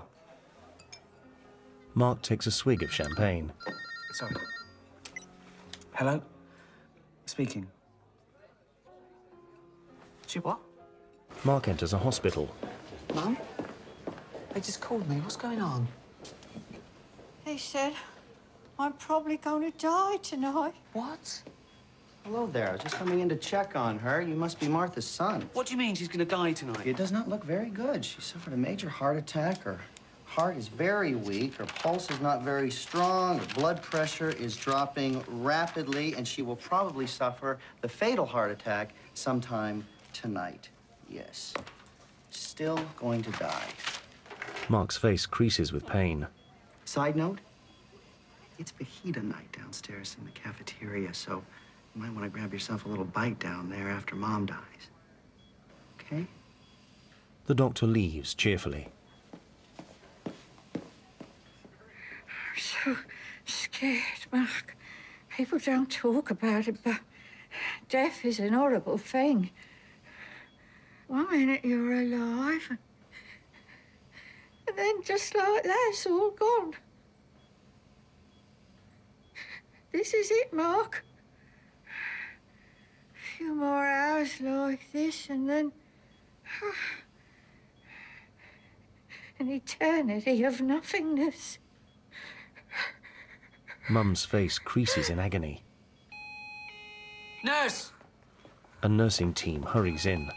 Mark takes a swig of champagne. Sorry. Hello? Speaking. She what? Mark enters a hospital. Mum? They just called me. What's going on? They said I'm probably going to die tonight. What? Hello there. I was just coming in to check on her. You must be Martha's son. What do you mean she's going to die tonight? It does not look very good. She suffered a major heart attack. Her heart is very weak. Her pulse is not very strong. Her blood pressure is dropping rapidly, and she will probably suffer the fatal heart attack sometime tonight. Yes. Still going to die. Mark's face creases with pain. Side note, it's fajita night downstairs in the cafeteria, so you might want to grab yourself a little bite down there after Mom dies. Okay? The doctor leaves cheerfully. I'm so scared, Mark. People don't talk about it, but Death is an horrible thing. 1 minute you're alive, and then just like that, it's all gone. This is it, Mark. A few more hours like this, and then an eternity of nothingness. Mum's face creases in agony. Nurse! A nursing team hurries in.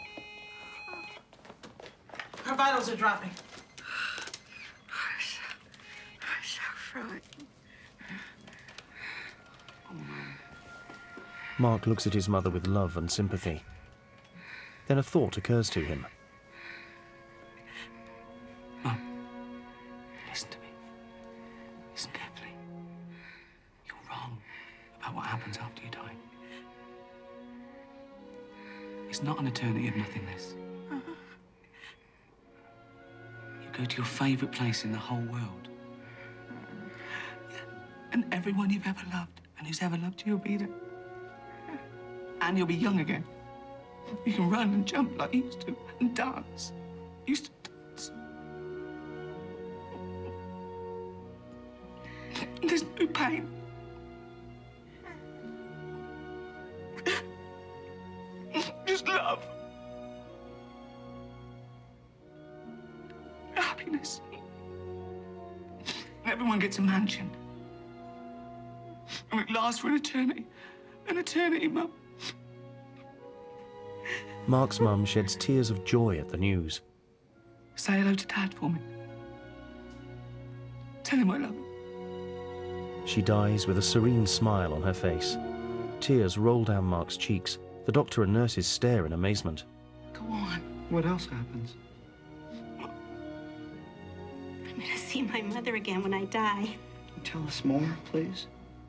Her vitals are dropping. I'm so frightened. Mark looks at his mother with love and sympathy. Then a thought occurs to him. Mum, listen to me. Listen carefully. You're wrong about what happens after you die. It's not an eternity of nothingness. You go to your favourite place in the whole world. Yeah. And everyone you've ever loved and who's ever loved you will be there. And you'll be young again. You can run and jump like you used to, and dance. You used to dance. There's no pain. Just love. Happiness. Everyone gets a mansion. And it lasts for an eternity. An eternity, Mum. Mark's mum sheds tears of joy at the news. Say hello to Dad for me. Tell him I love him. She dies with a serene smile on her face. Tears roll down Mark's cheeks. The doctor and nurses stare in amazement. Go on. What else happens? I'm gonna see my mother again when I die. Tell us more, please.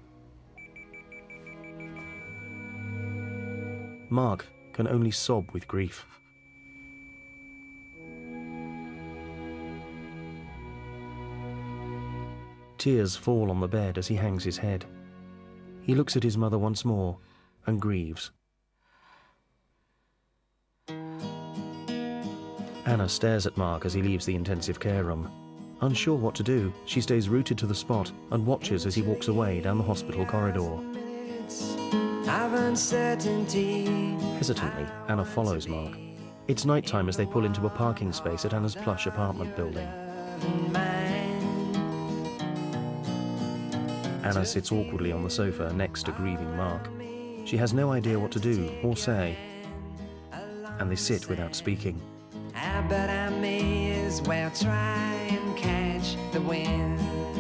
Mark can only sob with grief. Tears fall on the bed as he hangs his head. He looks at his mother once more and grieves. Anna stares at Mark as he leaves the intensive care room. Unsure what to do, she stays rooted to the spot and watches as he walks away down the hospital corridor. Hesitantly, Anna follows Mark. It's nighttime as they pull into a parking space at Anna's plush apartment building. Anna sits awkwardly on the sofa next to grieving Mark. She has no idea what to do or say, and they sit without speaking. But I may as well try and catch the wind.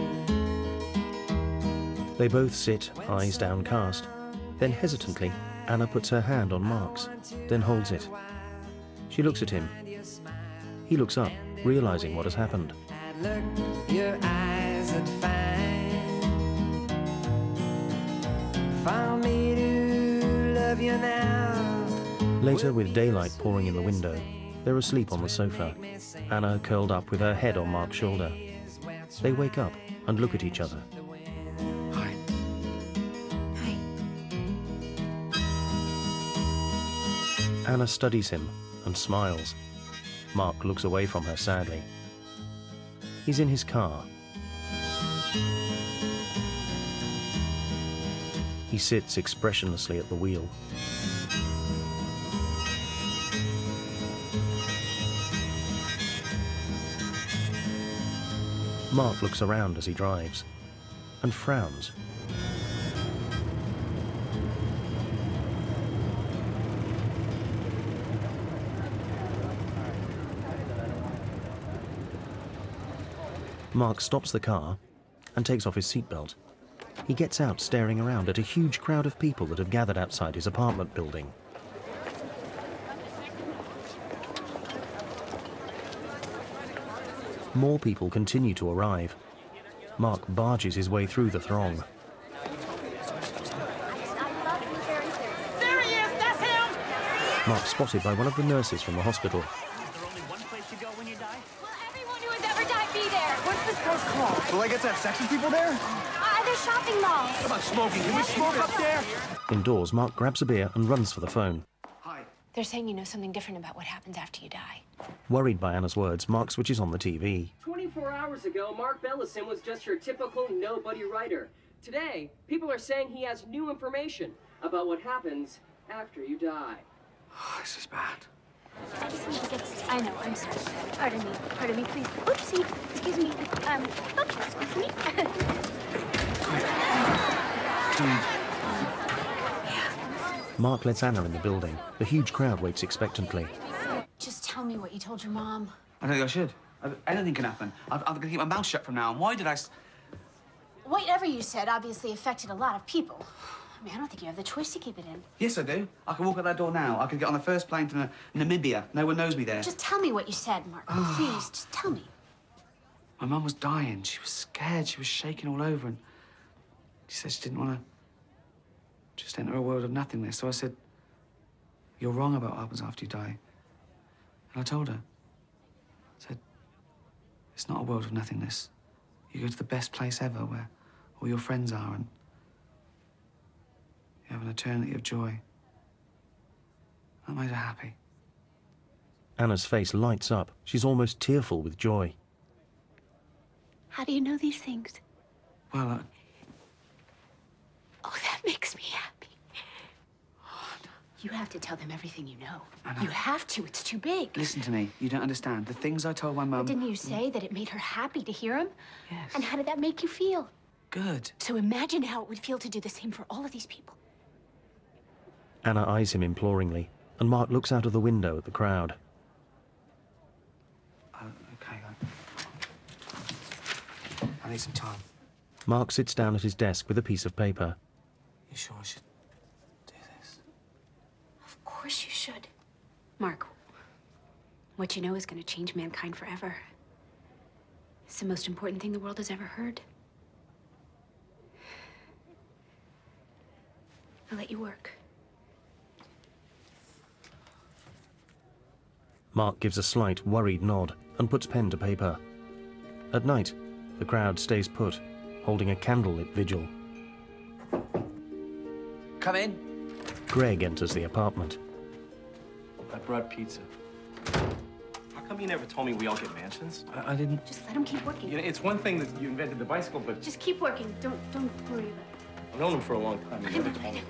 They both sit, eyes downcast. Then hesitantly, Anna puts her hand on Mark's, then holds it. She looks at him. He looks up, realizing what has happened. Look, your eyes would find for me to love you now. Later, with daylight pouring in the window, they're asleep on the sofa, Anna curled up with her head on Mark's shoulder. They wake up and look at each other. Hi. Hi. Anna studies him and smiles. Mark looks away from her sadly. He's in his car. He sits expressionlessly at the wheel. Mark looks around as he drives and frowns. Mark stops the car and takes off his seatbelt. He gets out, staring around at a huge crowd of people that have gathered outside his apartment building. More people continue to arrive. Mark barges his way through the throng. There he is! That's him! Mark's spotted by one of the nurses from the hospital. Will everyone who has ever died be there? What's this place called? Will I get to have sex with people there? There's a shopping mall. What about smoking? Can we smoke up there? Indoors, Mark grabs a beer and runs for the phone. They're saying you know something different about what happens after you die. Worried by Anna's words, Mark switches on the TV. 24 hours ago, Mark Bellison was just your typical nobody writer. Today, people are saying he has new information about what happens after you die. Oh, this is bad. I just need to get... I know, I'm sorry. Pardon me, please. Oopsie, excuse me. Excuse me. Mark lets Anna in the building. The huge crowd waits expectantly. Just tell me what you told your mom. I don't think I should. Anything can happen. I'm going to keep my mouth shut from now on. Why did I... Whatever you said obviously affected a lot of people. I mean, I don't think you have the choice to keep it in. Yes, I do. I can walk out that door now. I can get on the first plane to Namibia. No one knows me there. Just tell me what you said, Mark. Please, just tell me. My mum was dying. She was scared. She was shaking all over. And she said she didn't want to just enter a world of nothingness. So I said, you're wrong about what happens after you die. And I told her. I said, it's not a world of nothingness. You go to the best place ever where all your friends are and you have an eternity of joy. That made her happy. Anna's face lights up. She's almost tearful with joy. How do you know these things? Well, Oh, that makes me happy. You have to tell them everything you know. You have to. It's too big. listen to me. You don't understand. The things I told my mum... Didn't you say that it made her happy to hear him? Yes. And how did that make you feel? Good. So imagine how it would feel to do the same for all of these people. Anna eyes him imploringly, and Mark looks out of the window at the crowd. Okay, I need some time. Mark sits down at his desk with a piece of paper. You sure I should do this? Of course you should. Mark, what you know is going to change mankind forever. It's the most important thing the world has ever heard. I'll let you work. Mark gives a slight, worried nod and puts pen to paper. At night, the crowd stays put, holding a candlelit vigil. Come in. Greg enters the apartment. I brought pizza. How come you never told me we all get mansions? I didn't... Just let him keep working. You know, it's one thing that you invented the bicycle, but Just keep working. Don't worry about it. I've known him for a long time. You never told me.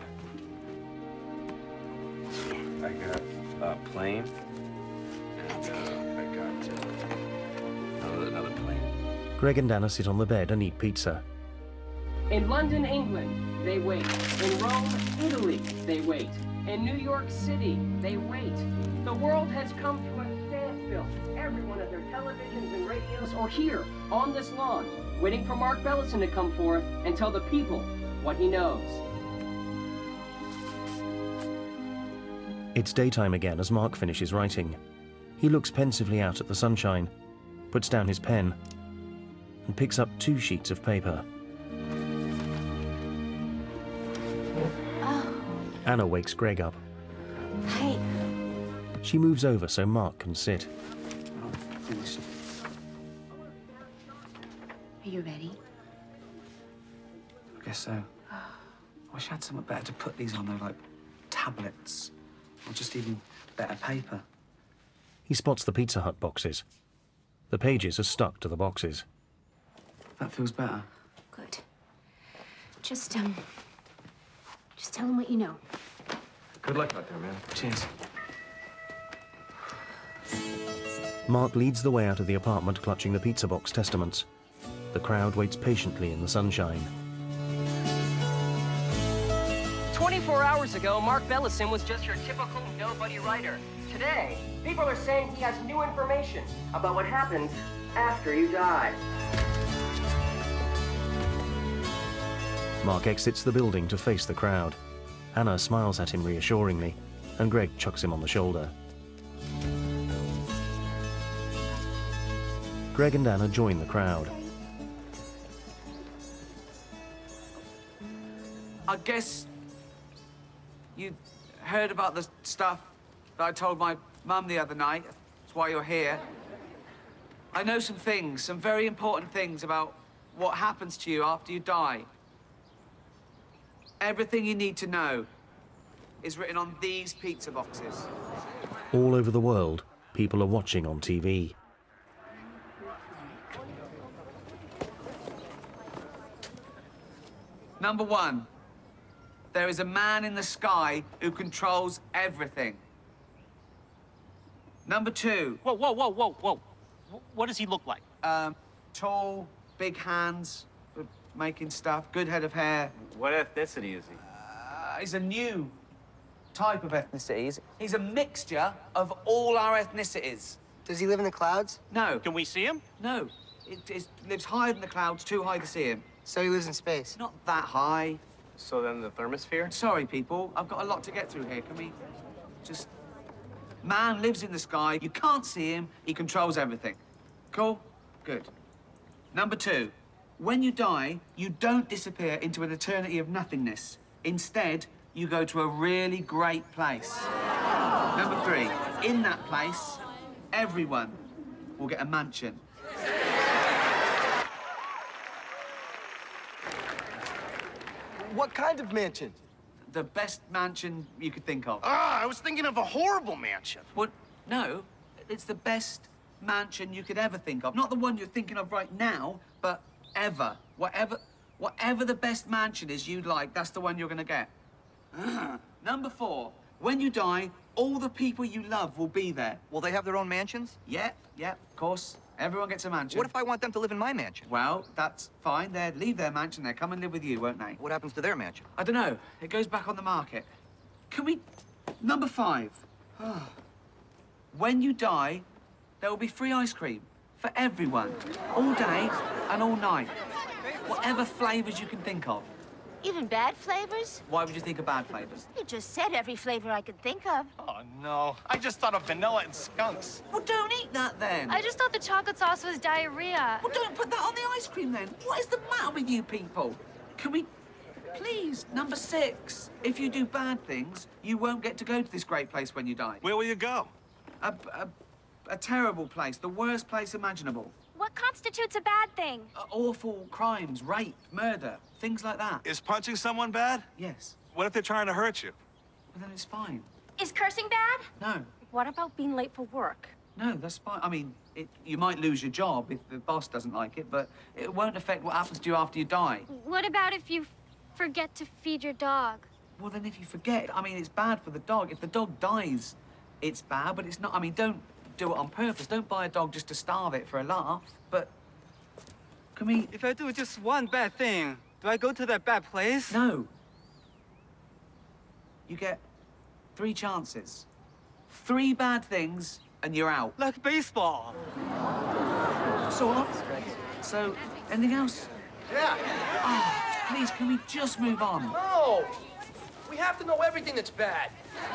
I got a plane. And I got another plane. Greg and Anna sit on the bed and eat pizza. In London, England, they wait. In Rome, Italy, they wait. In New York City, they wait. The world has come to a standstill. Everyone at their televisions and radios or here, on this lawn, waiting for Mark Bellison to come forth and tell the people what he knows. It's daytime again as Mark finishes writing. He looks pensively out at the sunshine, puts down his pen, and picks up 2 sheets of paper. Oh. Anna wakes Greg up. Hey. She moves over so Mark can sit. Are you ready? I guess so. I wish I had something better to put these on, though, like tablets. Or just even better paper. He spots the Pizza Hut boxes. The pages are stuck to the boxes. That feels better. Good. Just tell him what you know. Good luck out there, man. Cheers. Mark leads the way out of the apartment clutching the pizza box testaments. The crowd waits patiently in the sunshine. 24 hours ago, Mark Bellison was just your typical nobody writer. Today, people are saying he has new information about what happens after you die. Mark exits the building to face the crowd. Anna smiles at him reassuringly, and Greg chucks him on the shoulder. Greg and Anna join the crowd. I guess you heard about the stuff that I told my mum the other night. That's why you're here. I know some things, some very important things about what happens to you after you die. Everything you need to know is written on these pizza boxes. All over the world, people are watching on TV. Number 1, there is a man in the sky who controls everything. Number 2. Whoa, whoa, whoa, whoa, whoa. What does he look like? Tall, big hands for making stuff, good head of hair. What ethnicity is he? He's a new type of ethnicity. He's a mixture of all our ethnicities. Does he live in the clouds? No. Can we see him? No. It lives higher than the clouds, too high to see him. So he lives in space? Not that high. So then the thermosphere? Sorry, people. I've got a lot to get through here. Can we just... Man lives in the sky. You can't see him. He controls everything. Cool? Good. Number 2. When you die, you don't disappear into an eternity of nothingness. Instead, you go to a really great place. Number 3. In that place, everyone will get a mansion. What kind of mansion? The best mansion you could think of. Ah, I was thinking of a horrible mansion. What? No, it's the best mansion you could ever think of. Not the one you're thinking of right now, but ever. Whatever the best mansion is you'd like, that's the one you're gonna get. Number 4, when you die, all the people you love will be there. Will they have their own mansions? Yep, of course. Everyone gets a mansion. What if I want them to live in my mansion? Well, that's fine. They'd leave their mansion. They'll come and live with you, won't they? What happens to their mansion? I don't know. It goes back on the market. Can we... Number 5. When you die, there will be free ice cream for everyone. All day and all night. Whatever flavors you can think of. Even bad flavors? Why would you think of bad flavors? You just said every flavor I could think of. Oh, no. I just thought of vanilla and skunks. Well, don't eat that, then. I just thought the chocolate sauce was diarrhea. Well, don't put that on the ice cream, then. What is the matter with you people? Can we... Please, number 6. If you do bad things, you won't get to go to this great place when you die. Where will you go? A terrible place. The worst place imaginable. What constitutes a bad thing? Awful crimes, rape, murder, things like that. Is punching someone bad? Yes. What if they're trying to hurt you? Well, then it's fine. Is cursing bad? No. What about being late for work? No, that's fine. I mean, you might lose your job if the boss doesn't like it, but it won't affect what happens to you after you die. What about if you forget to feed your dog? Well, then if you forget, I mean, it's bad for the dog. If the dog dies, it's bad, but it's not... I mean, don't do it on purpose. Don't buy a dog just to starve it for a laugh, but... Can we... If I do just one bad thing, do I go to that bad place? No. You get 3 chances. 3 bad things, and you're out. Like baseball. Sort of. So, anything else? Yeah. Oh, please, can we just move on? No! We have to know everything that's bad.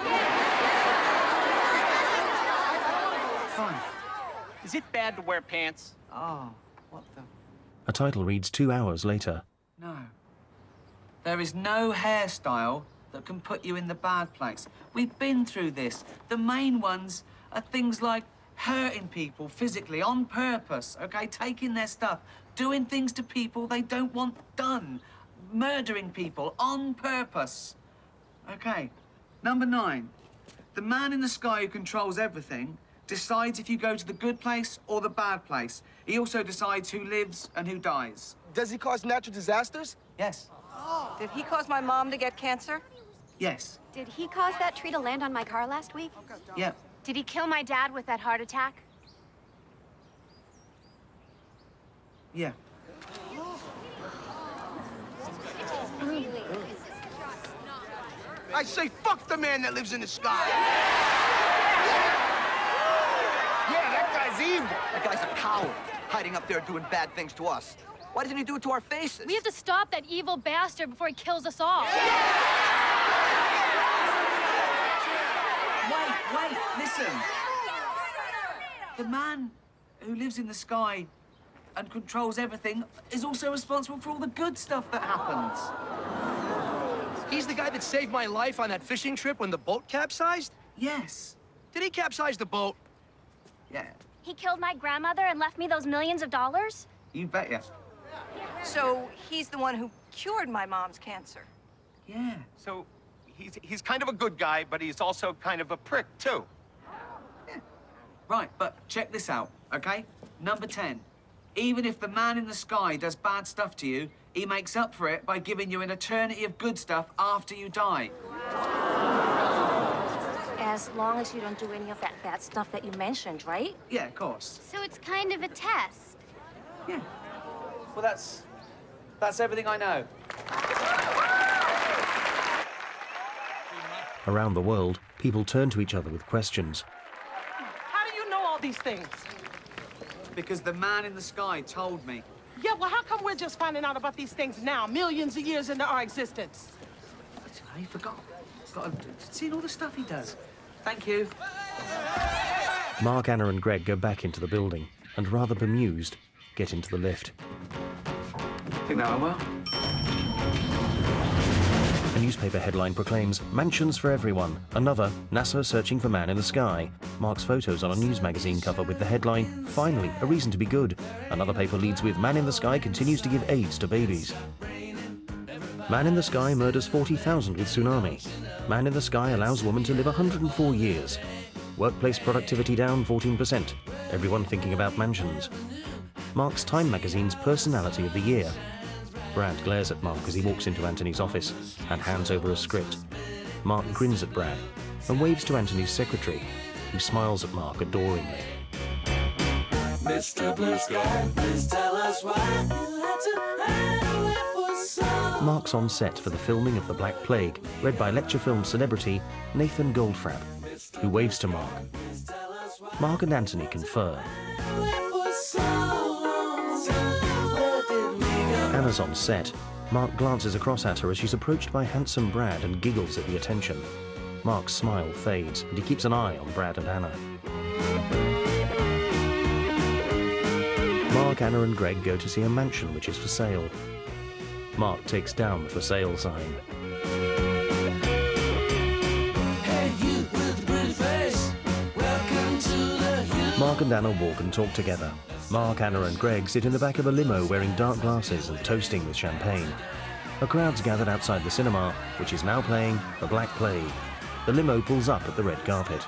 Fine. Is it bad to wear pants? Oh, what the... A title reads 2 hours later. No. There is no hairstyle that can put you in the bad place. We've been through this. The main ones are things like hurting people physically on purpose, okay? Taking their stuff, doing things to people they don't want done, murdering people on purpose. Okay. Number 9. The man in the sky who controls everything decides if you go to the good place or the bad place. He also decides who lives and who dies. Does he cause natural disasters? Yes. Did he cause my mom to get cancer? Yes. Did he cause that tree to land on my car last week? Yeah. Did he kill my dad with that heart attack? Yeah. I say fuck the man that lives in the sky. Yeah, that guy's evil. That guy's a coward, hiding up there doing bad things to us. Why doesn't he do it to our faces? We have to stop that evil bastard before he kills us all. Wait, listen. The man who lives in the sky and controls everything is also responsible for all the good stuff that happens. He's the guy that saved my life on that fishing trip when the boat capsized? Yes. Did he capsize the boat? Yeah. He killed my grandmother and left me those millions of dollars? You betcha. So he's the one who cured my mom's cancer. Yeah. So he's kind of a good guy, but he's also kind of a prick, too. Right, but check this out, okay? Number 10. Even if the man in the sky does bad stuff to you, he makes up for it by giving you an eternity of good stuff after you die. As long as you don't do any of that bad stuff that you mentioned, right? Yeah, of course. So it's kind of a test. Yeah. Well, that's everything I know. Around the world, people turn to each other with questions. How do you know all these things? Because the man in the sky told me. Yeah, well, how come we're just finding out about these things now, millions of years into our existence? I forgot. Seen all the stuff he does. Thank you. Mark, Anna and Greg go back into the building and, rather bemused, get into the lift. Think that went well? A newspaper headline proclaims, "Mansions for everyone." Another, "NASA searching for man in the sky." Mark's photos on a news magazine cover with the headline, "Finally, a reason to be good." Another paper leads with, "Man in the sky continues to give AIDS to babies." Man in the sky murders 40,000 with tsunami. Man in the sky allows woman to live 104 years. Workplace productivity down 14%. Everyone thinking about mansions. Mark's Time magazine's personality of the year. Brad glares at Mark as he walks into Anthony's office and hands over a script. Mark grins at Brad and waves to Anthony's secretary, who smiles at Mark adoringly. Mr. Blue Sky, please tell us why you had to hide away for so long. Mark's on set for the filming of The Black Plague, read by lecture film celebrity Nathan Goldfrapp, who waves to Mark. Mark and Anthony confer. Anna's on set. Mark glances across at her as she's approached by handsome Brad and giggles at the attention. Mark's smile fades, and he keeps an eye on Brad and Anna. Mark, Anna and Greg go to see a mansion which is for sale. Mark takes down the for sale sign. Hey, you with the pretty face. Welcome to the Mark and Anna walk and talk together. Mark, Anna and Greg sit in the back of a limo wearing dark glasses and toasting with champagne. A crowd's gathered outside the cinema, which is now playing The Black Plague. The limo pulls up at the red carpet.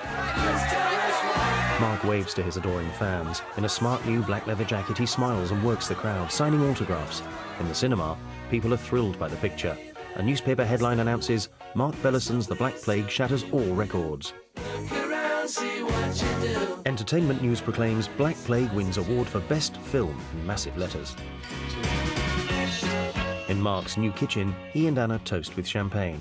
Mark waves to his adoring fans. In a smart new black leather jacket, he smiles and works the crowd, signing autographs. In the cinema, people are thrilled by the picture. A newspaper headline announces, "Mark Bellison's The Black Plague shatters all records." Entertainment news proclaims Black Plague wins award for Best Film in massive letters. In Mark's new kitchen, he and Anna toast with champagne.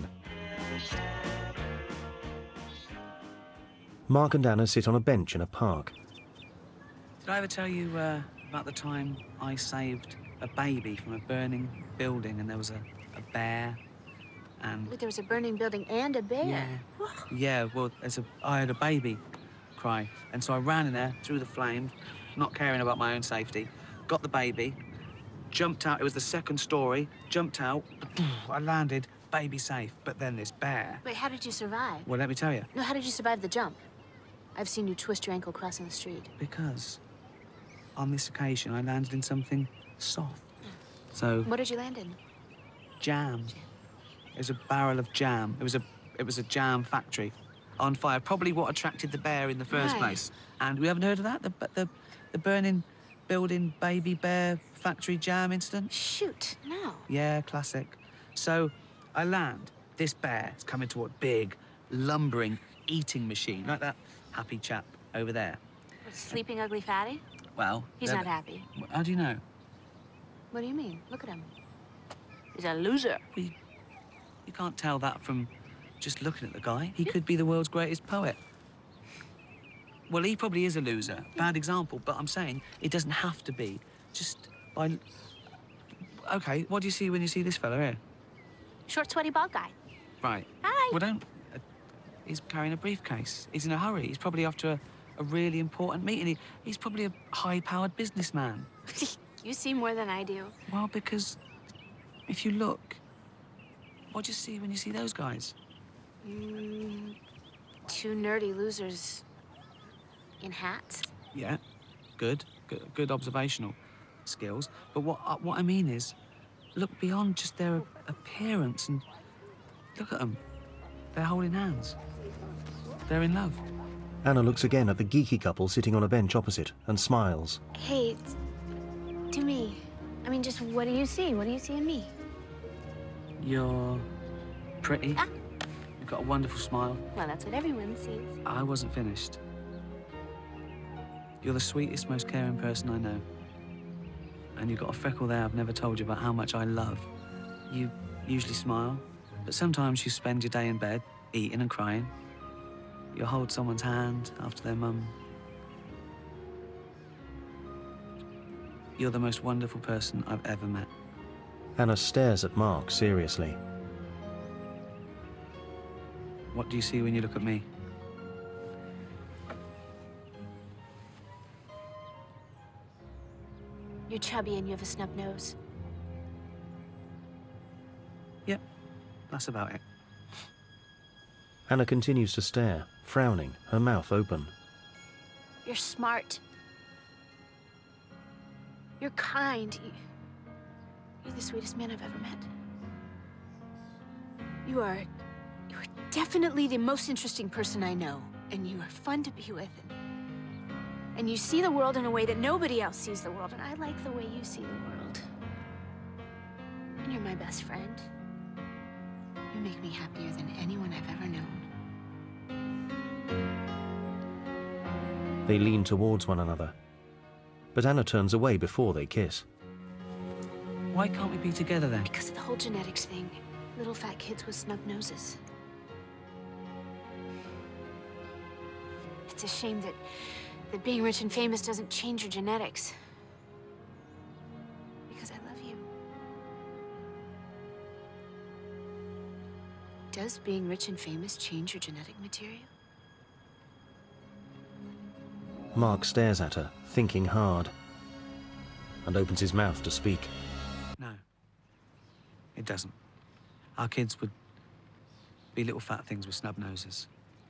Mark and Anna sit on a bench in a park. Did I ever tell you about the time I saved a baby from a burning building and there was a bear and... Wait, there was a burning building and a bear? Yeah. Yeah, well, I had a baby cry. And so I ran in there through the flames, not caring about my own safety, got the baby, jumped out. It was the second story, jumped out. I landed, baby safe. But then this bear... Wait, how did you survive? Well, let me tell you. No, how did you survive the jump? I've seen you twist your ankle crossing the street. Because on this occasion, I landed in something soft. So... What did you land in? Jam. It was a barrel of jam. It was a jam factory on fire. Probably what attracted the bear in the first place. And we haven't heard of that? The burning building baby bear factory jam incident? Shoot, no. Yeah, classic. So I land. This bear is coming toward big, lumbering eating machine, like that happy chap over there. Sleeping ugly fatty? Well... He's not happy. How do you know? What do you mean? Look at him. He's a loser. You can't tell that from just looking at the guy. He could be the world's greatest poet. Well, he probably is a loser. Bad example, but I'm saying it doesn't have to be. Just by... OK, what do you see when you see this fella here? Short, sweaty, bald guy. Right. Hi. Well, don't... he's carrying a briefcase. He's in a hurry. He's probably after a really important meeting. He's probably a high-powered businessman. You see more than I do. Well, because if you look, what do you see when you see those guys? Two nerdy losers in hats. Yeah, good observational skills. But what I mean is, look beyond just their appearance and Look at them. They're holding hands. They're in love. Anna looks again at the geeky couple sitting on a bench opposite and smiles. Hey, to me. I mean, just what do you see? What do you see in me? You're pretty. Ah. You've got a wonderful smile. Well, that's what everyone sees. I wasn't finished. You're the sweetest, most caring person I know. And you've got a freckle there I've never told you about how much I love. You usually smile, but sometimes you spend your day in bed, eating and crying. You hold someone's hand after their mum. You're the most wonderful person I've ever met. Anna stares at Mark seriously. What do you see when you look at me? You're chubby and you have a snub nose. Yep, that's about it. Anna continues to stare, frowning, her mouth open. You're smart. You're kind. You're the sweetest man I've ever met. You're definitely the most interesting person I know, and you are fun to be with. And you see the world in a way that nobody else sees the world, and I like the way you see the world. And you're my best friend. You make me happier than anyone I've ever known. They lean towards one another, but Anna turns away before they kiss. Why can't we be together then? Because of the whole genetics thing. Little fat kids with snub noses. It's a shame that being rich and famous doesn't change your genetics. Because I love you. Does being rich and famous change your genetic material? Mark stares at her, thinking hard, and opens his mouth to speak. No, it doesn't. Our kids would be little fat things with snub noses.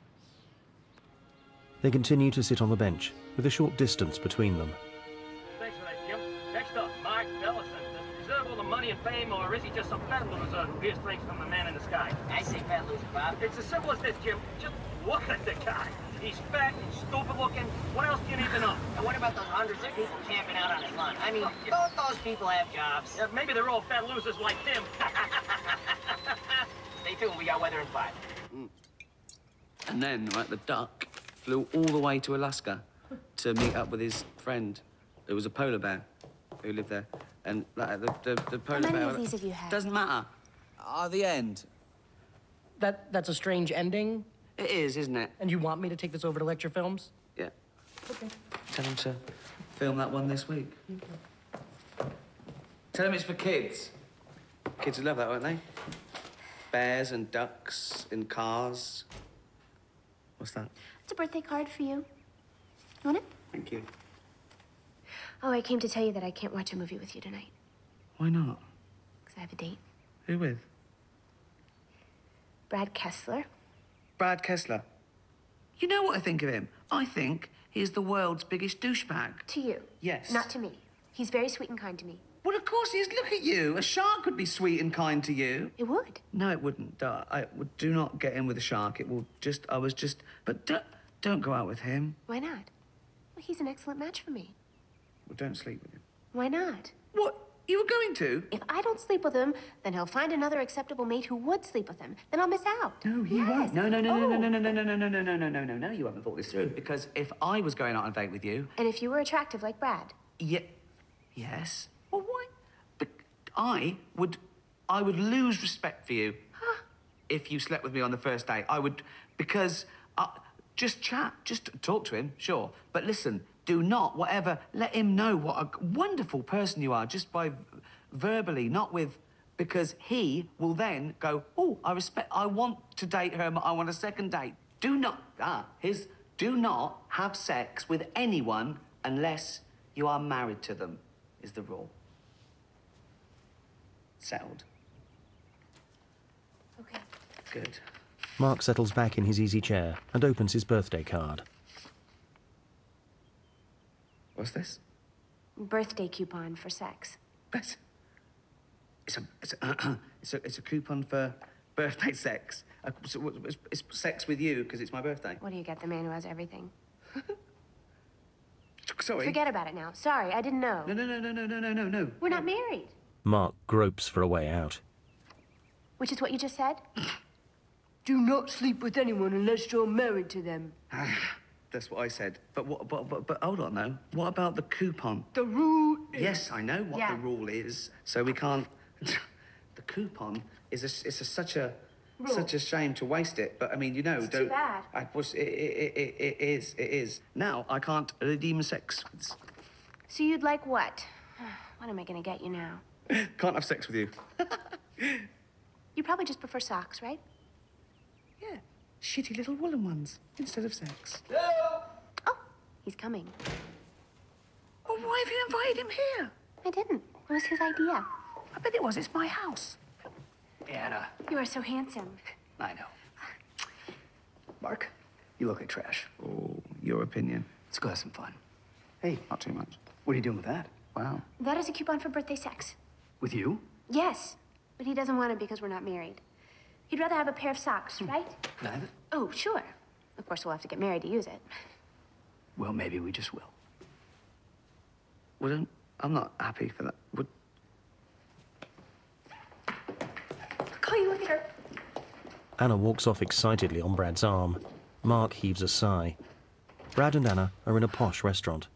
They continue to sit on the bench, with a short distance between them. Thanks for that, Jim. Next up, Mark Bellison. Does he deserve all the money and fame, or is he just some fat loser who hears things from the man in the sky? I say fat loser, Bob. It's as simple as this, Jim. Just look at the guy. He's fat, he's stupid looking. What else do you need to know? And what about those hundreds of people camping out on his lawn? I mean, don't those people have jobs? Yeah, maybe they're all fat losers like him. Stay tuned, we got weather in 5. And then, right, the duck flew all the way to Alaska to meet up with his friend, who was a polar bear, who lived there. And like, the polar bear... How many of these have you had? Doesn't matter. The end. That's a strange ending? It is, isn't it? And you want me to take this over to Lecture Films? Yeah. Okay. Tell him to film that one this week. Tell him it's for kids. Kids would love that, won't they? Bears and ducks in cars. What's that? It's a birthday card for you. You want it? Thank you. Oh, I came to tell you that I can't watch a movie with you tonight. Why not? Because I have a date. Who with? Brad Kessler. Brad Kessler. You know what I think of him? I think he's the world's biggest douchebag. To you. Yes. Not to me. He's very sweet and kind to me. Well, of course he is. Look at you. A shark would be sweet and kind to you. It would. No, it wouldn't. Do not get in with a shark. It will just... But don't go out with him. Why not? Well, he's an excellent match for me. Well, don't sleep with him. Why not? What? You were going to? If I don't sleep with him, then he'll find another acceptable mate who would sleep with him. Then I'll miss out. No, he won't. No, you haven't thought this through. Because if I was going out on a date with you... And if you were attractive like Brad. Yes. Well, why? But I would lose respect for you if you slept with me on the first date. I would, because... just chat. Just talk to him, sure. But listen... Do not, let him know what a wonderful person you are just by verbally, not with... Because he will then go, oh, I want to date her, I want a second date. Do not have sex with anyone unless you are married to them, is the rule. Settled. Okay. Good. Mark settles back in his easy chair and opens his birthday card. What's this? Birthday coupon for sex. It's a coupon for Birthday sex. It's sex with you because it's my birthday. What do you get, the man who has everything? Sorry. Forget about it now. Sorry, I didn't know. No. We're not married. Mark gropes for a way out. Which is what you just said? Do not sleep with anyone unless you're married to them. That's what I said. But hold on, though. What about the coupon? The rule is... Yes, I know what the rule is, so we can't... The coupon is such a shame to waste it. But I mean, you know, it's too bad. It is. Now I can't redeem sex. So you'd like what? What am I gonna get you now? Can't have sex with you. You probably just prefer socks, right? Yeah, shitty little woolen ones instead of sex. Oh, he's coming. Oh, why have you invited him here? I didn't. It was his idea. I bet it was. It's my house. Anna. You are so handsome. I know. Mark, you look like trash. Oh, your opinion. Let's go have some fun. Hey. Not too much. What are you doing with that? Wow. That is a coupon for birthday sex. With you? Yes, but he doesn't want it because we're not married. He'd rather have a pair of socks, right? Can I have it? Oh, sure. Of course, we'll have to get married to use it. Well, maybe we just will. I'm not happy for that. I'll call you later. Anna walks off excitedly on Brad's arm. Mark heaves a sigh. Brad and Anna are in a posh restaurant.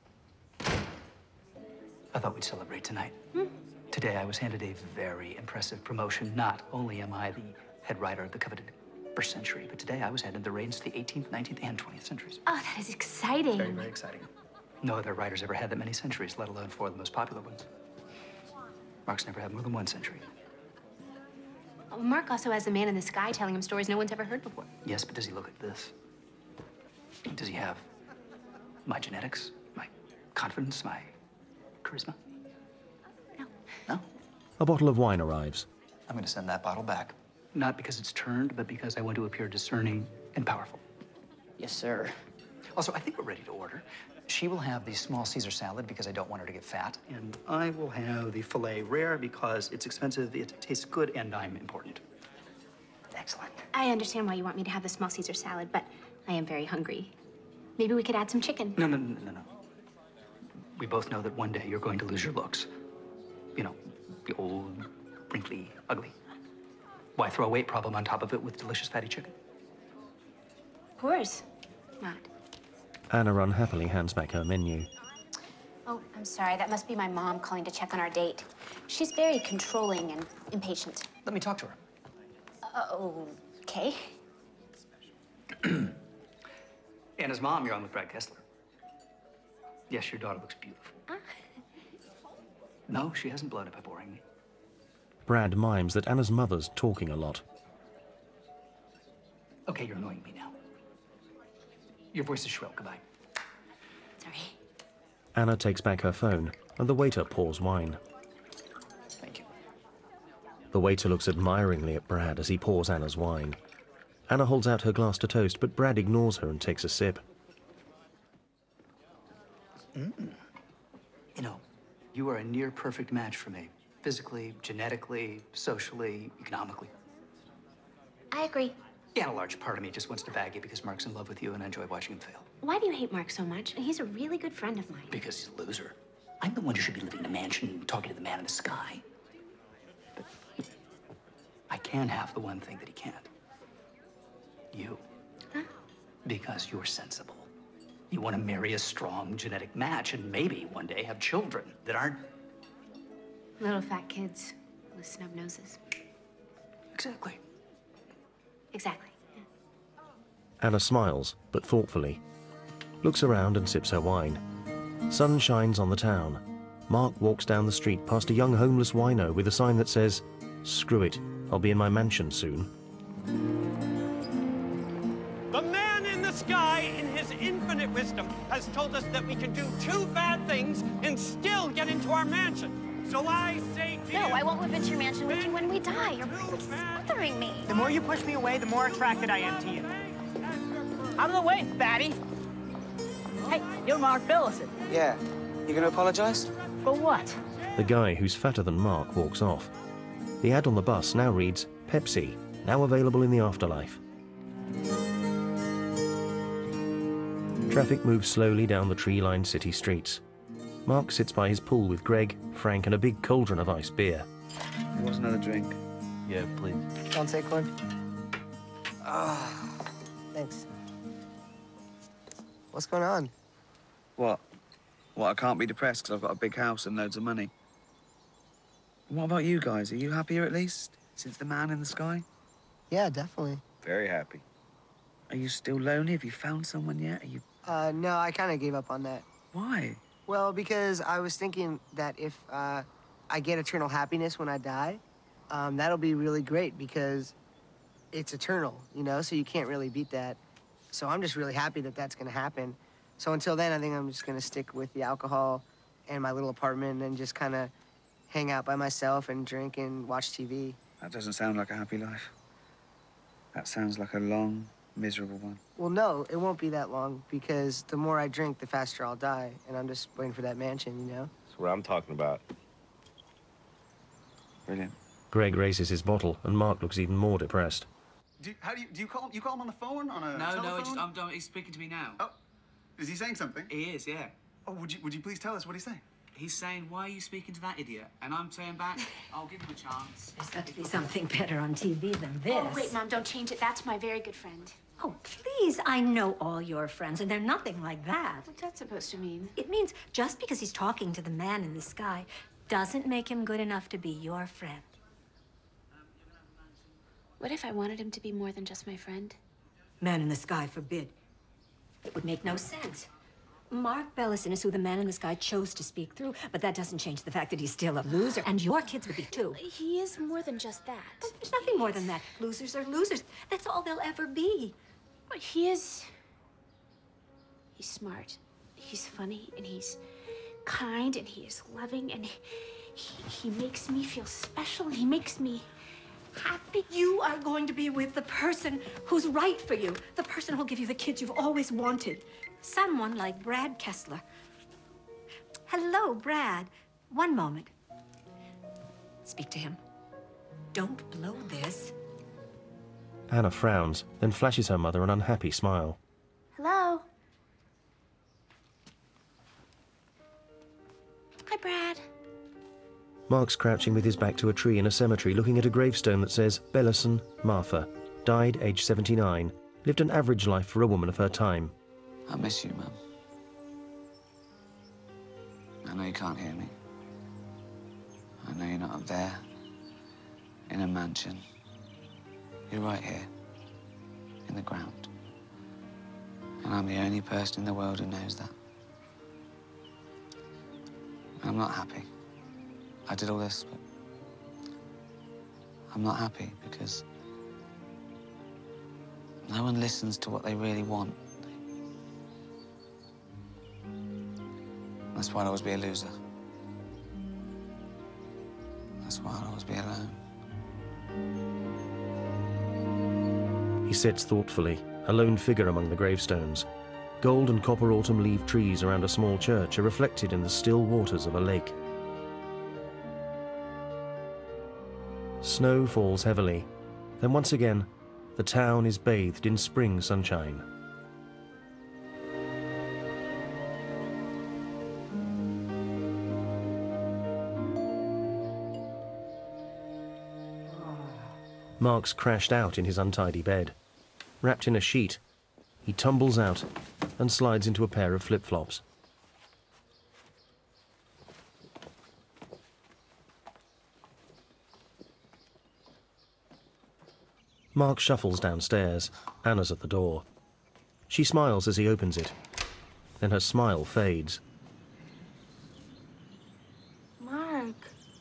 I thought we'd celebrate tonight. Today, I was handed a very impressive promotion. Not only am I the head writer of the coveted first century, but today I was handed the reins to the 18th, 19th, and 20th centuries. Oh, that is exciting. Very, very exciting. No other writer's ever had that many centuries, let alone 4 of the most popular ones. Mark's never had more than 1 century. Oh, Mark also has the man in the sky telling him stories no one's ever heard before. Yes, but does he look like this? Does he have my genetics, my confidence, my charisma? No. A bottle of wine arrives. I'm going to send that bottle back. Not because it's turned, but because I want to appear discerning and powerful. Yes, sir. Also, I think we're ready to order. She will have the small Caesar salad because I don't want her to get fat. And I will have the filet rare because it's expensive, it tastes good, and I'm important. Excellent. I understand why you want me to have the small Caesar salad, but I am very hungry. Maybe we could add some chicken. No. We both know that one day you're going to lose your looks. You know, the old, wrinkly, ugly. Why throw a weight problem on top of it with delicious fatty chicken? Of course not. Anna unhappily hands back her menu. Oh, I'm sorry. That must be my mom calling to check on our date. She's very controlling and impatient. Let me talk to her. Okay. Anna's mom, you're on with Brad Kessler. Yes, your daughter looks beautiful. No, she hasn't blown up by boring me. Brad mimes that Anna's mother's talking a lot. Okay, you're annoying me now. Your voice is shrill. Goodbye. Sorry. Anna takes back her phone, and the waiter pours wine. Thank you. The waiter looks admiringly at Brad as he pours Anna's wine. Anna holds out her glass to toast, but Brad ignores her and takes a sip. You know, you are a near-perfect match for me. Physically, genetically, socially, economically. I agree. Yeah, and a large part of me just wants to bag you because Mark's in love with you and I enjoy watching him fail. Why do you hate Mark so much? He's a really good friend of mine. Because he's a loser. I'm the one who should be living in a mansion, talking to the man in the sky. But I can have the one thing that he can't. You. Huh? Because you're sensible. You want to marry a strong genetic match and maybe one day have children that aren't... Little fat kids with snub noses. Exactly. Exactly. Anna smiles, but thoughtfully. Looks around and sips her wine. Sun shines on the town. Mark walks down the street past a young homeless wino with a sign that says, "Screw it, I'll be in my mansion soon." The man in the sky, in his infinite wisdom, has told us that we can do 2 bad things and still get into our mansion. So I say to you... No, I won't live into your mansion with you when we die. You're really smothering me. The more you push me away, the more attracted I am to you. Out of the way, fatty. Hey, you're Mark Billison. Yeah. You gonna apologize? For what? The guy who's fatter than Mark walks off. The ad on the bus now reads, Pepsi, now available in the afterlife. Traffic moves slowly down the tree-lined city streets. Mark sits by his pool with Greg, Frank, and a big cauldron of iced beer. What's another drink? Yeah, please. Don't take one. Ah, thanks. What's going on? What? Well, I can't be depressed because I've got a big house and loads of money. What about you guys? Are you happier at least since the man in the sky? Yeah, definitely. Very happy. Are you still lonely? Have you found someone yet? Are you... No, I kind of gave up on that. Why? Well, because I was thinking that if I get eternal happiness when I die, that'll be really great because it's eternal, you know, so you can't really beat that. So I'm just really happy that that's gonna happen. So until then, I think I'm just gonna stick with the alcohol and my little apartment and just kind of hang out by myself and drink and watch TV. That doesn't sound like a happy life. That sounds like a long, miserable one. Well, no, it won't be that long because the more I drink, the faster I'll die. And I'm just waiting for that mansion, you know? That's what I'm talking about. Brilliant. Greg raises his bottle, and Mark looks even more depressed. Do you call him on the phone, on a telephone? He's speaking to me now. Oh, is he saying something? He is, yeah. Oh, would you please tell us what he's saying? He's saying, why are you speaking to that idiot? And I'm saying back, I'll give him a chance. There's got to be something better on TV than this. Oh, wait, Mom, don't change it. That's my very good friend. Oh, please, I know all your friends, and they're nothing like that. What's that supposed to mean? It means just because he's talking to the man in the sky doesn't make him good enough to be your friend. What if I wanted him to be more than just my friend? Man in the sky forbid. It would make no sense. Mark Bellison is who the man in the sky chose to speak through, but that doesn't change the fact that he's still a loser, and your kids would be too. He is more than just that. But there's nothing more than that. Losers are losers. That's all they'll ever be. But he's smart, he's funny, and he's kind, and he is loving, and he makes me feel special, and he makes me happy. You are going to be with the person who's right for you, the person who'll give you the kids you've always wanted. Someone like Brad Kessler. Hello, Brad. One moment. Speak to him. Don't blow this. Anna frowns, then flashes her mother an unhappy smile. Hello? Hi, Brad. Mark's crouching with his back to a tree in a cemetery, looking at a gravestone that says, Bellison, Martha, died age 79, lived an average life for a woman of her time. I miss you, Mum. I know you can't hear me. I know you're not up there, in a mansion. You're right here, in the ground. And I'm the only person in the world who knows that. And I'm not happy. I did all this, but I'm not happy because no one listens to what they really want. That's why I'll always be a loser. That's why I'll always be alone. He sits thoughtfully, a lone figure among the gravestones. Gold and copper autumn leaf trees around a small church are reflected in the still waters of a lake. Snow falls heavily. Then once again, the town is bathed in spring sunshine. Mark's crashed out in his untidy bed. Wrapped in a sheet, he tumbles out and slides into a pair of flip-flops. Mark shuffles downstairs. Anna's at the door. She smiles as he opens it. Then her smile fades. Mark,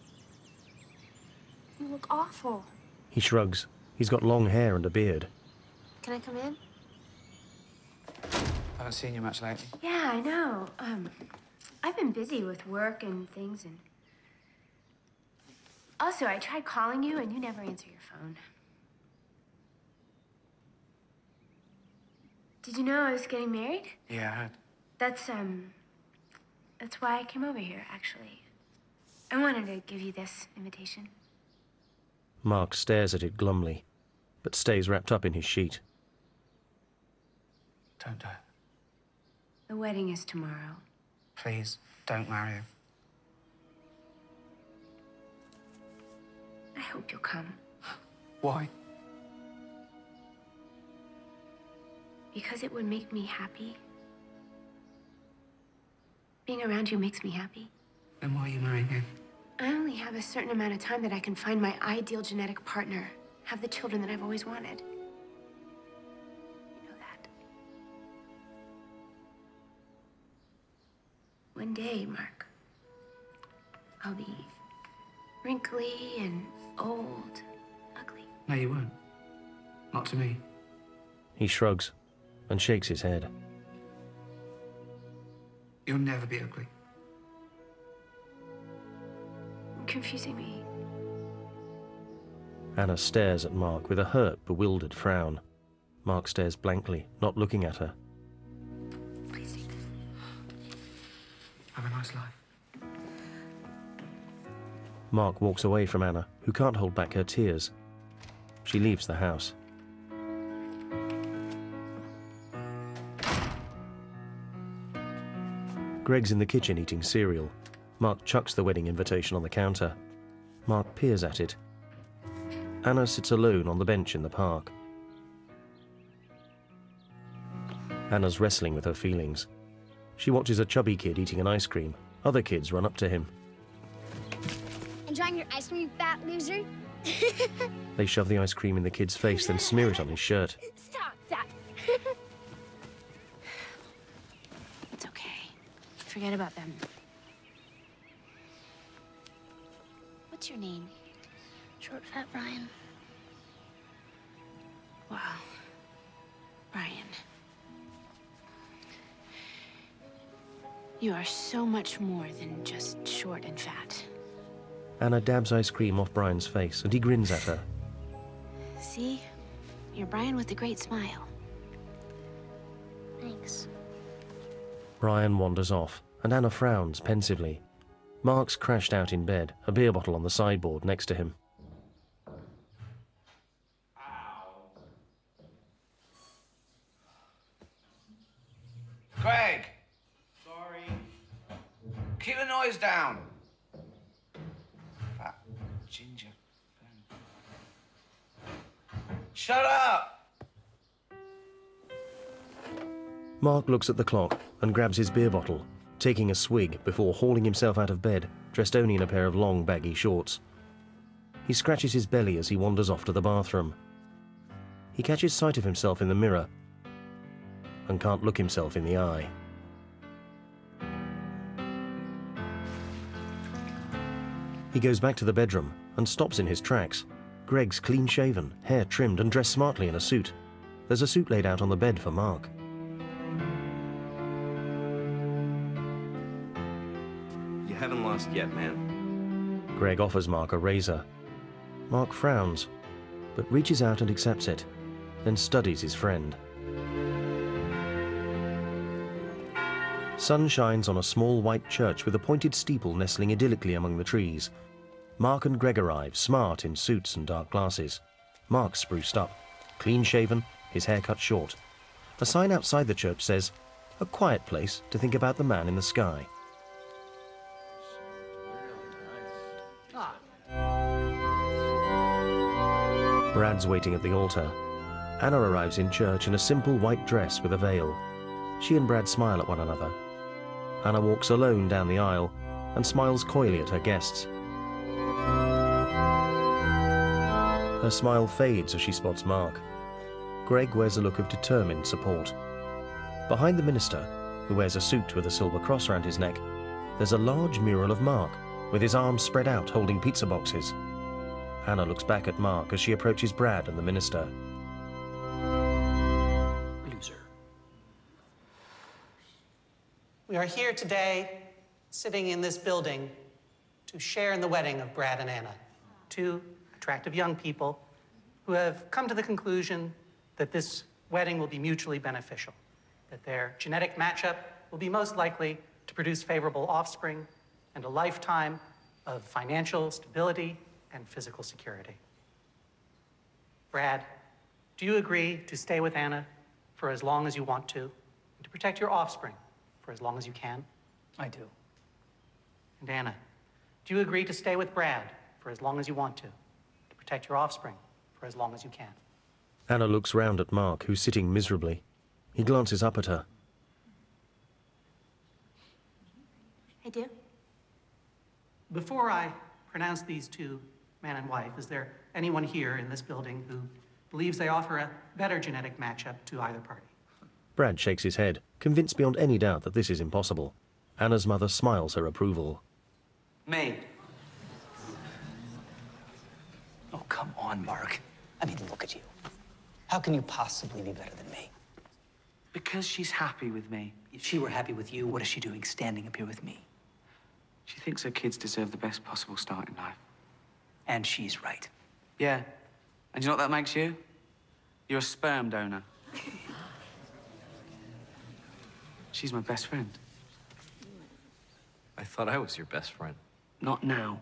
you look awful. He shrugs. He's got long hair and a beard. Can I come in? I haven't seen you much lately. Yeah, I know. I've been busy with work and things, and also I tried calling you, and you never answer your phone. Did you know I was getting married? Yeah, I heard. That's why I came over here, actually. I wanted to give you this invitation. Mark stares at it glumly. but stays wrapped up in his sheet. Don't do it. The wedding is tomorrow. Please, don't marry him. I hope you'll come. Why? Because it would make me happy. Being around you makes me happy. Then why are you marrying him? I only have a certain amount of time that I can find my ideal genetic partner, have the children that I've always wanted. You know that. One day, Mark, I'll be wrinkly and old, ugly. No, you won't. Not to me. He shrugs and shakes his head. You'll never be ugly. You're confusing me. Anna stares at Mark with a hurt, bewildered frown. Mark stares blankly, not looking at her. Please take this. Have a nice life. Mark walks away from Anna, who can't hold back her tears. She leaves the house. Greg's in the kitchen eating cereal. Mark chucks the wedding invitation on the counter. Mark peers at it. Anna sits alone on the bench in the park. Anna's wrestling with her feelings. She watches a chubby kid eating an ice cream. Other kids run up to him. Enjoying your ice cream, you fat loser? They shove the ice cream in the kid's face, then smear it on his shirt. Stop that. It's okay. Forget about them. What's your name? Short, fat Brian. Wow. Brian. You are so much more than just short and fat. Anna dabs ice cream off Brian's face, and he grins at her. See? You're Brian with a great smile. Thanks. Brian wanders off, and Anna frowns pensively. Mark's crashed out in bed, a beer bottle on the sideboard next to him. Greg! Sorry. Keep the noise down. Fat ginger. Shut up! Mark looks at the clock and grabs his beer bottle, taking a swig before hauling himself out of bed, dressed only in a pair of long, baggy shorts. He scratches his belly as he wanders off to the bathroom. He catches sight of himself in the mirror and can't look himself in the eye. He goes back to the bedroom and stops in his tracks. Greg's clean-shaven, hair trimmed and dressed smartly in a suit. There's a suit laid out on the bed for Mark. You haven't lost yet, man. Greg offers Mark a razor. Mark frowns, but reaches out and accepts it, then studies his friend. Sun shines on a small white church with a pointed steeple nestling idyllically among the trees. Mark and Greg arrive, smart in suits and dark glasses. Mark spruced up, clean-shaven, his hair cut short. A sign outside the church says, "A quiet place to think about the man in the sky." Brad's waiting at the altar. Anna arrives in church in a simple white dress with a veil. She and Brad smile at one another. Anna walks alone down the aisle and smiles coyly at her guests. Her smile fades as she spots Mark. Greg wears a look of determined support. Behind the minister, who wears a suit with a silver cross around his neck, there's a large mural of Mark, with his arms spread out holding pizza boxes. Anna looks back at Mark as she approaches Brad and the minister. Loser. We are here today, sitting in this building, to share in the wedding of Brad and Anna, two attractive young people who have come to the conclusion that this wedding will be mutually beneficial, that their genetic matchup will be most likely to produce favorable offspring and a lifetime of financial stability and physical security. Brad, do you agree to stay with Anna for as long as you want to, and to protect your offspring for as long as you can? I do. And Anna, do you agree to stay with Brad for as long as you want to protect your offspring for as long as you can? Anna looks round at Mark, who's sitting miserably. He glances up at her. I do. Before I pronounce these two, man and wife, is there anyone here in this building who believes they offer a better genetic matchup to either party? Brad shakes his head, convinced beyond any doubt that this is impossible. Anna's mother smiles her approval. Me. Oh, come on, Mark. I mean, look at you. How can you possibly be better than me? Because she's happy with me. If she were happy with you, what is she doing standing up here with me? She thinks her kids deserve the best possible start in life. And she's right. Yeah. And you know what that makes you? You're a sperm donor. She's my best friend. I thought I was your best friend. Not now.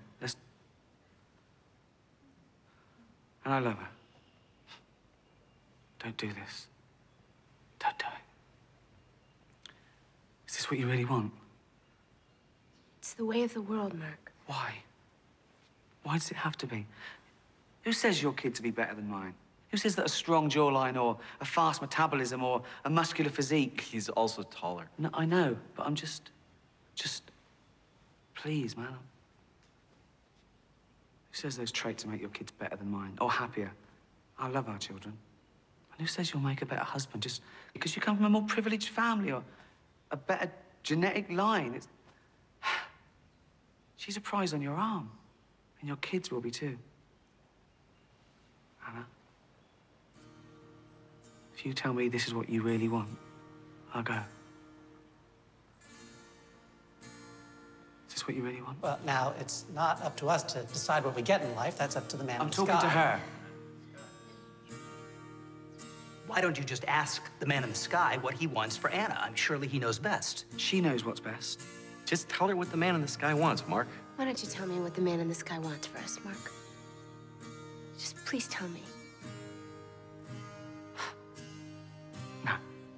And I love her. Don't do this. Don't do it. Is this what you really want? It's the way of the world, Mark. Why? Why does it have to be? Who says your kid's to be better than mine? Who says that a strong jawline or a fast metabolism or a muscular physique? He's also taller. No, I know, but I'm just... Please, man. Who says those traits make your kids better than mine or happier? I love our children. And who says you'll make a better husband just because you come from a more privileged family or a better genetic line? It's... She's a prize on your arm. And your kids will be too. Anna, if you tell me this is what you really want, I'll go. Is this what you really want? Well, now, it's not up to us to decide what we get in life. That's up to the man in the sky. I'm talking to her. Why don't you just ask the man in the sky what he wants for Anna? I'm surely he knows best. She knows what's best. Just tell her what the man in the sky wants, Mark. Why don't you tell me what the man in the sky wants for us, Mark? Just please tell me. No.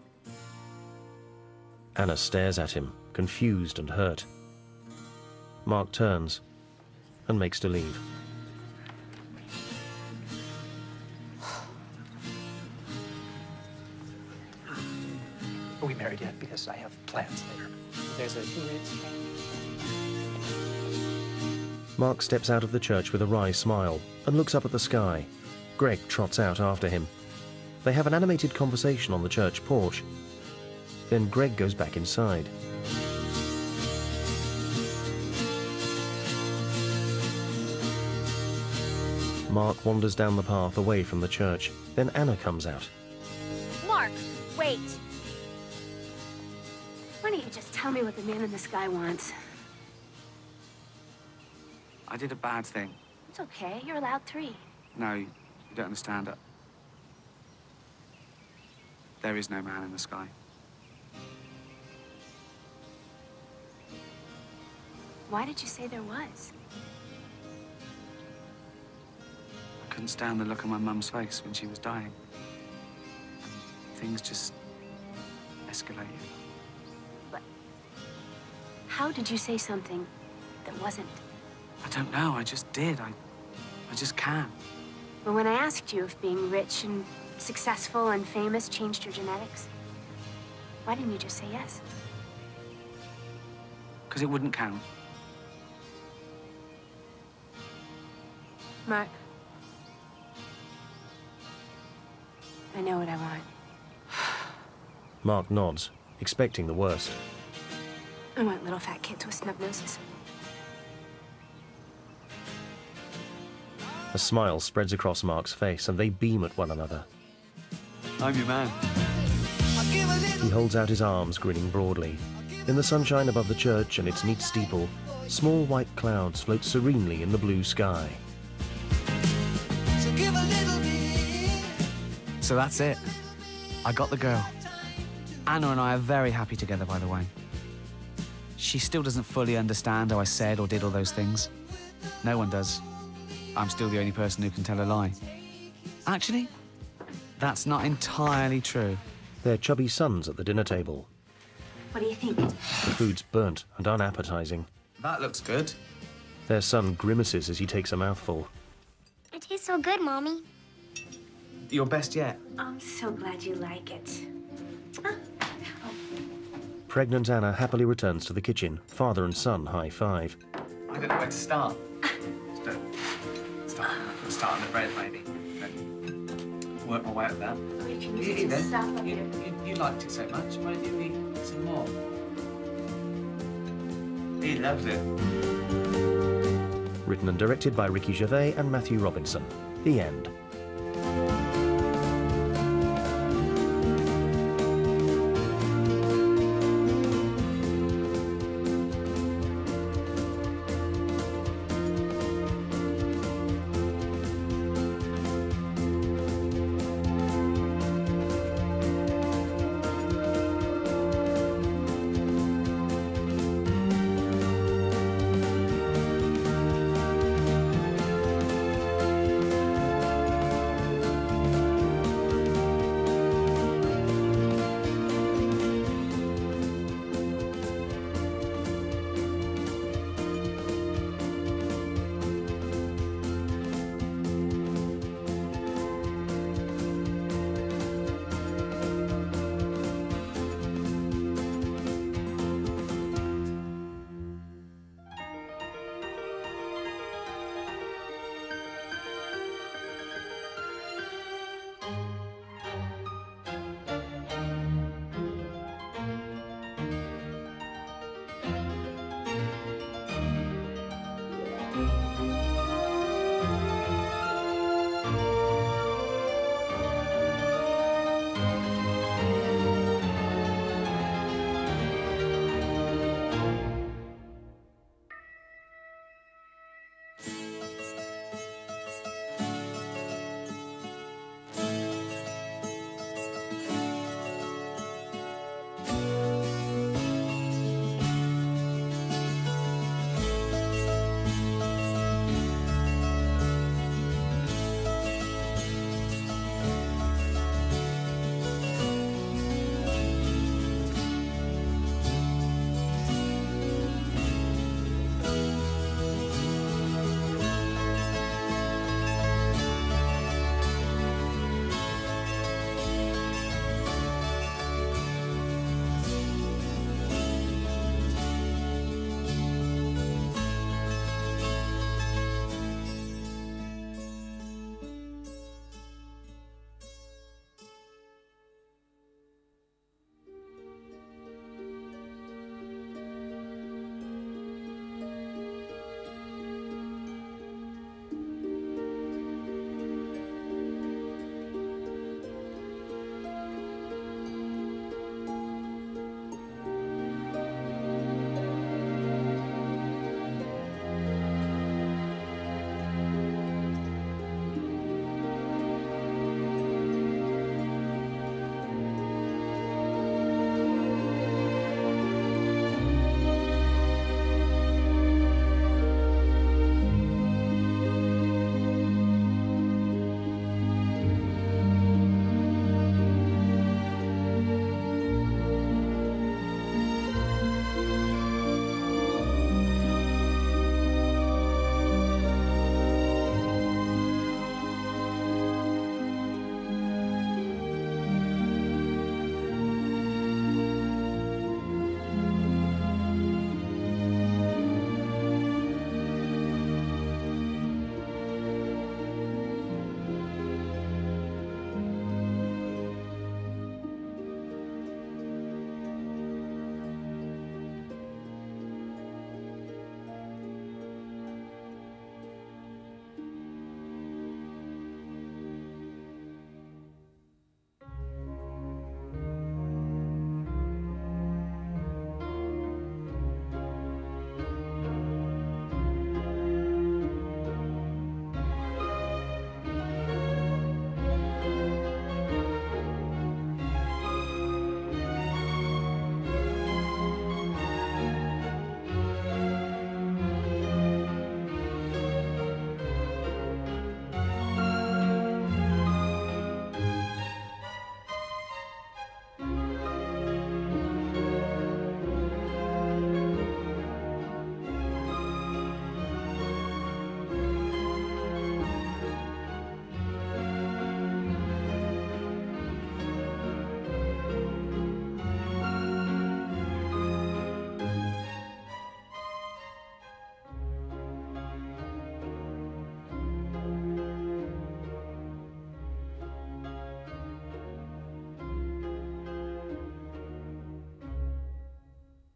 Anna stares at him, confused and hurt. Mark turns and makes to leave. Are we married yet? Because I have plans later. There's a 2 minutes. Mark steps out of the church with a wry smile and looks up at the sky. Greg trots out after him. They have an animated conversation on the church porch. Then Greg goes back inside. Mark wanders down the path away from the church. Then Anna comes out. Mark, wait. Why don't you just tell me what the man in the sky wants? I did a bad thing. It's okay. You're allowed 3. No, you don't understand it. There is no man in the sky. Why did you say there was? I couldn't stand the look on my mum's face when she was dying. Things just escalated. But how did you say something that wasn't? I don't know. I just did. I just can. But when I asked you if being rich and successful and famous changed your genetics, why didn't you just say yes? Because it wouldn't count. Mark, I know what I want. Mark nods, expecting the worst. I want little fat kids with snub noses. A smile spreads across Mark's face, and they beam at one another. I'm your man. He holds out his arms, grinning broadly. In the sunshine above the church and its neat steeple, small white clouds float serenely in the blue sky. So that's it. I got the girl. Anna and I are very happy together, by the way. She still doesn't fully understand how I said or did all those things. No one does. I'm still the only person who can tell a lie. Actually, That's not entirely true. Their chubby sons at the dinner table. What do you think? The food's burnt and unappetizing. That looks good. Their son grimaces as he takes a mouthful. It tastes so good, Mommy. Your best yet. I'm so glad you like it. Pregnant Anna happily returns to the kitchen. Father and son high-five. I don't know where to start. Start on the bread, maybe. Then work my way up that. Oh, you can use it to stuff up here. You liked it so much. Why don't you eat some more? He loves it. Written and directed by Ricky Gervais and Matthew Robinson. The end.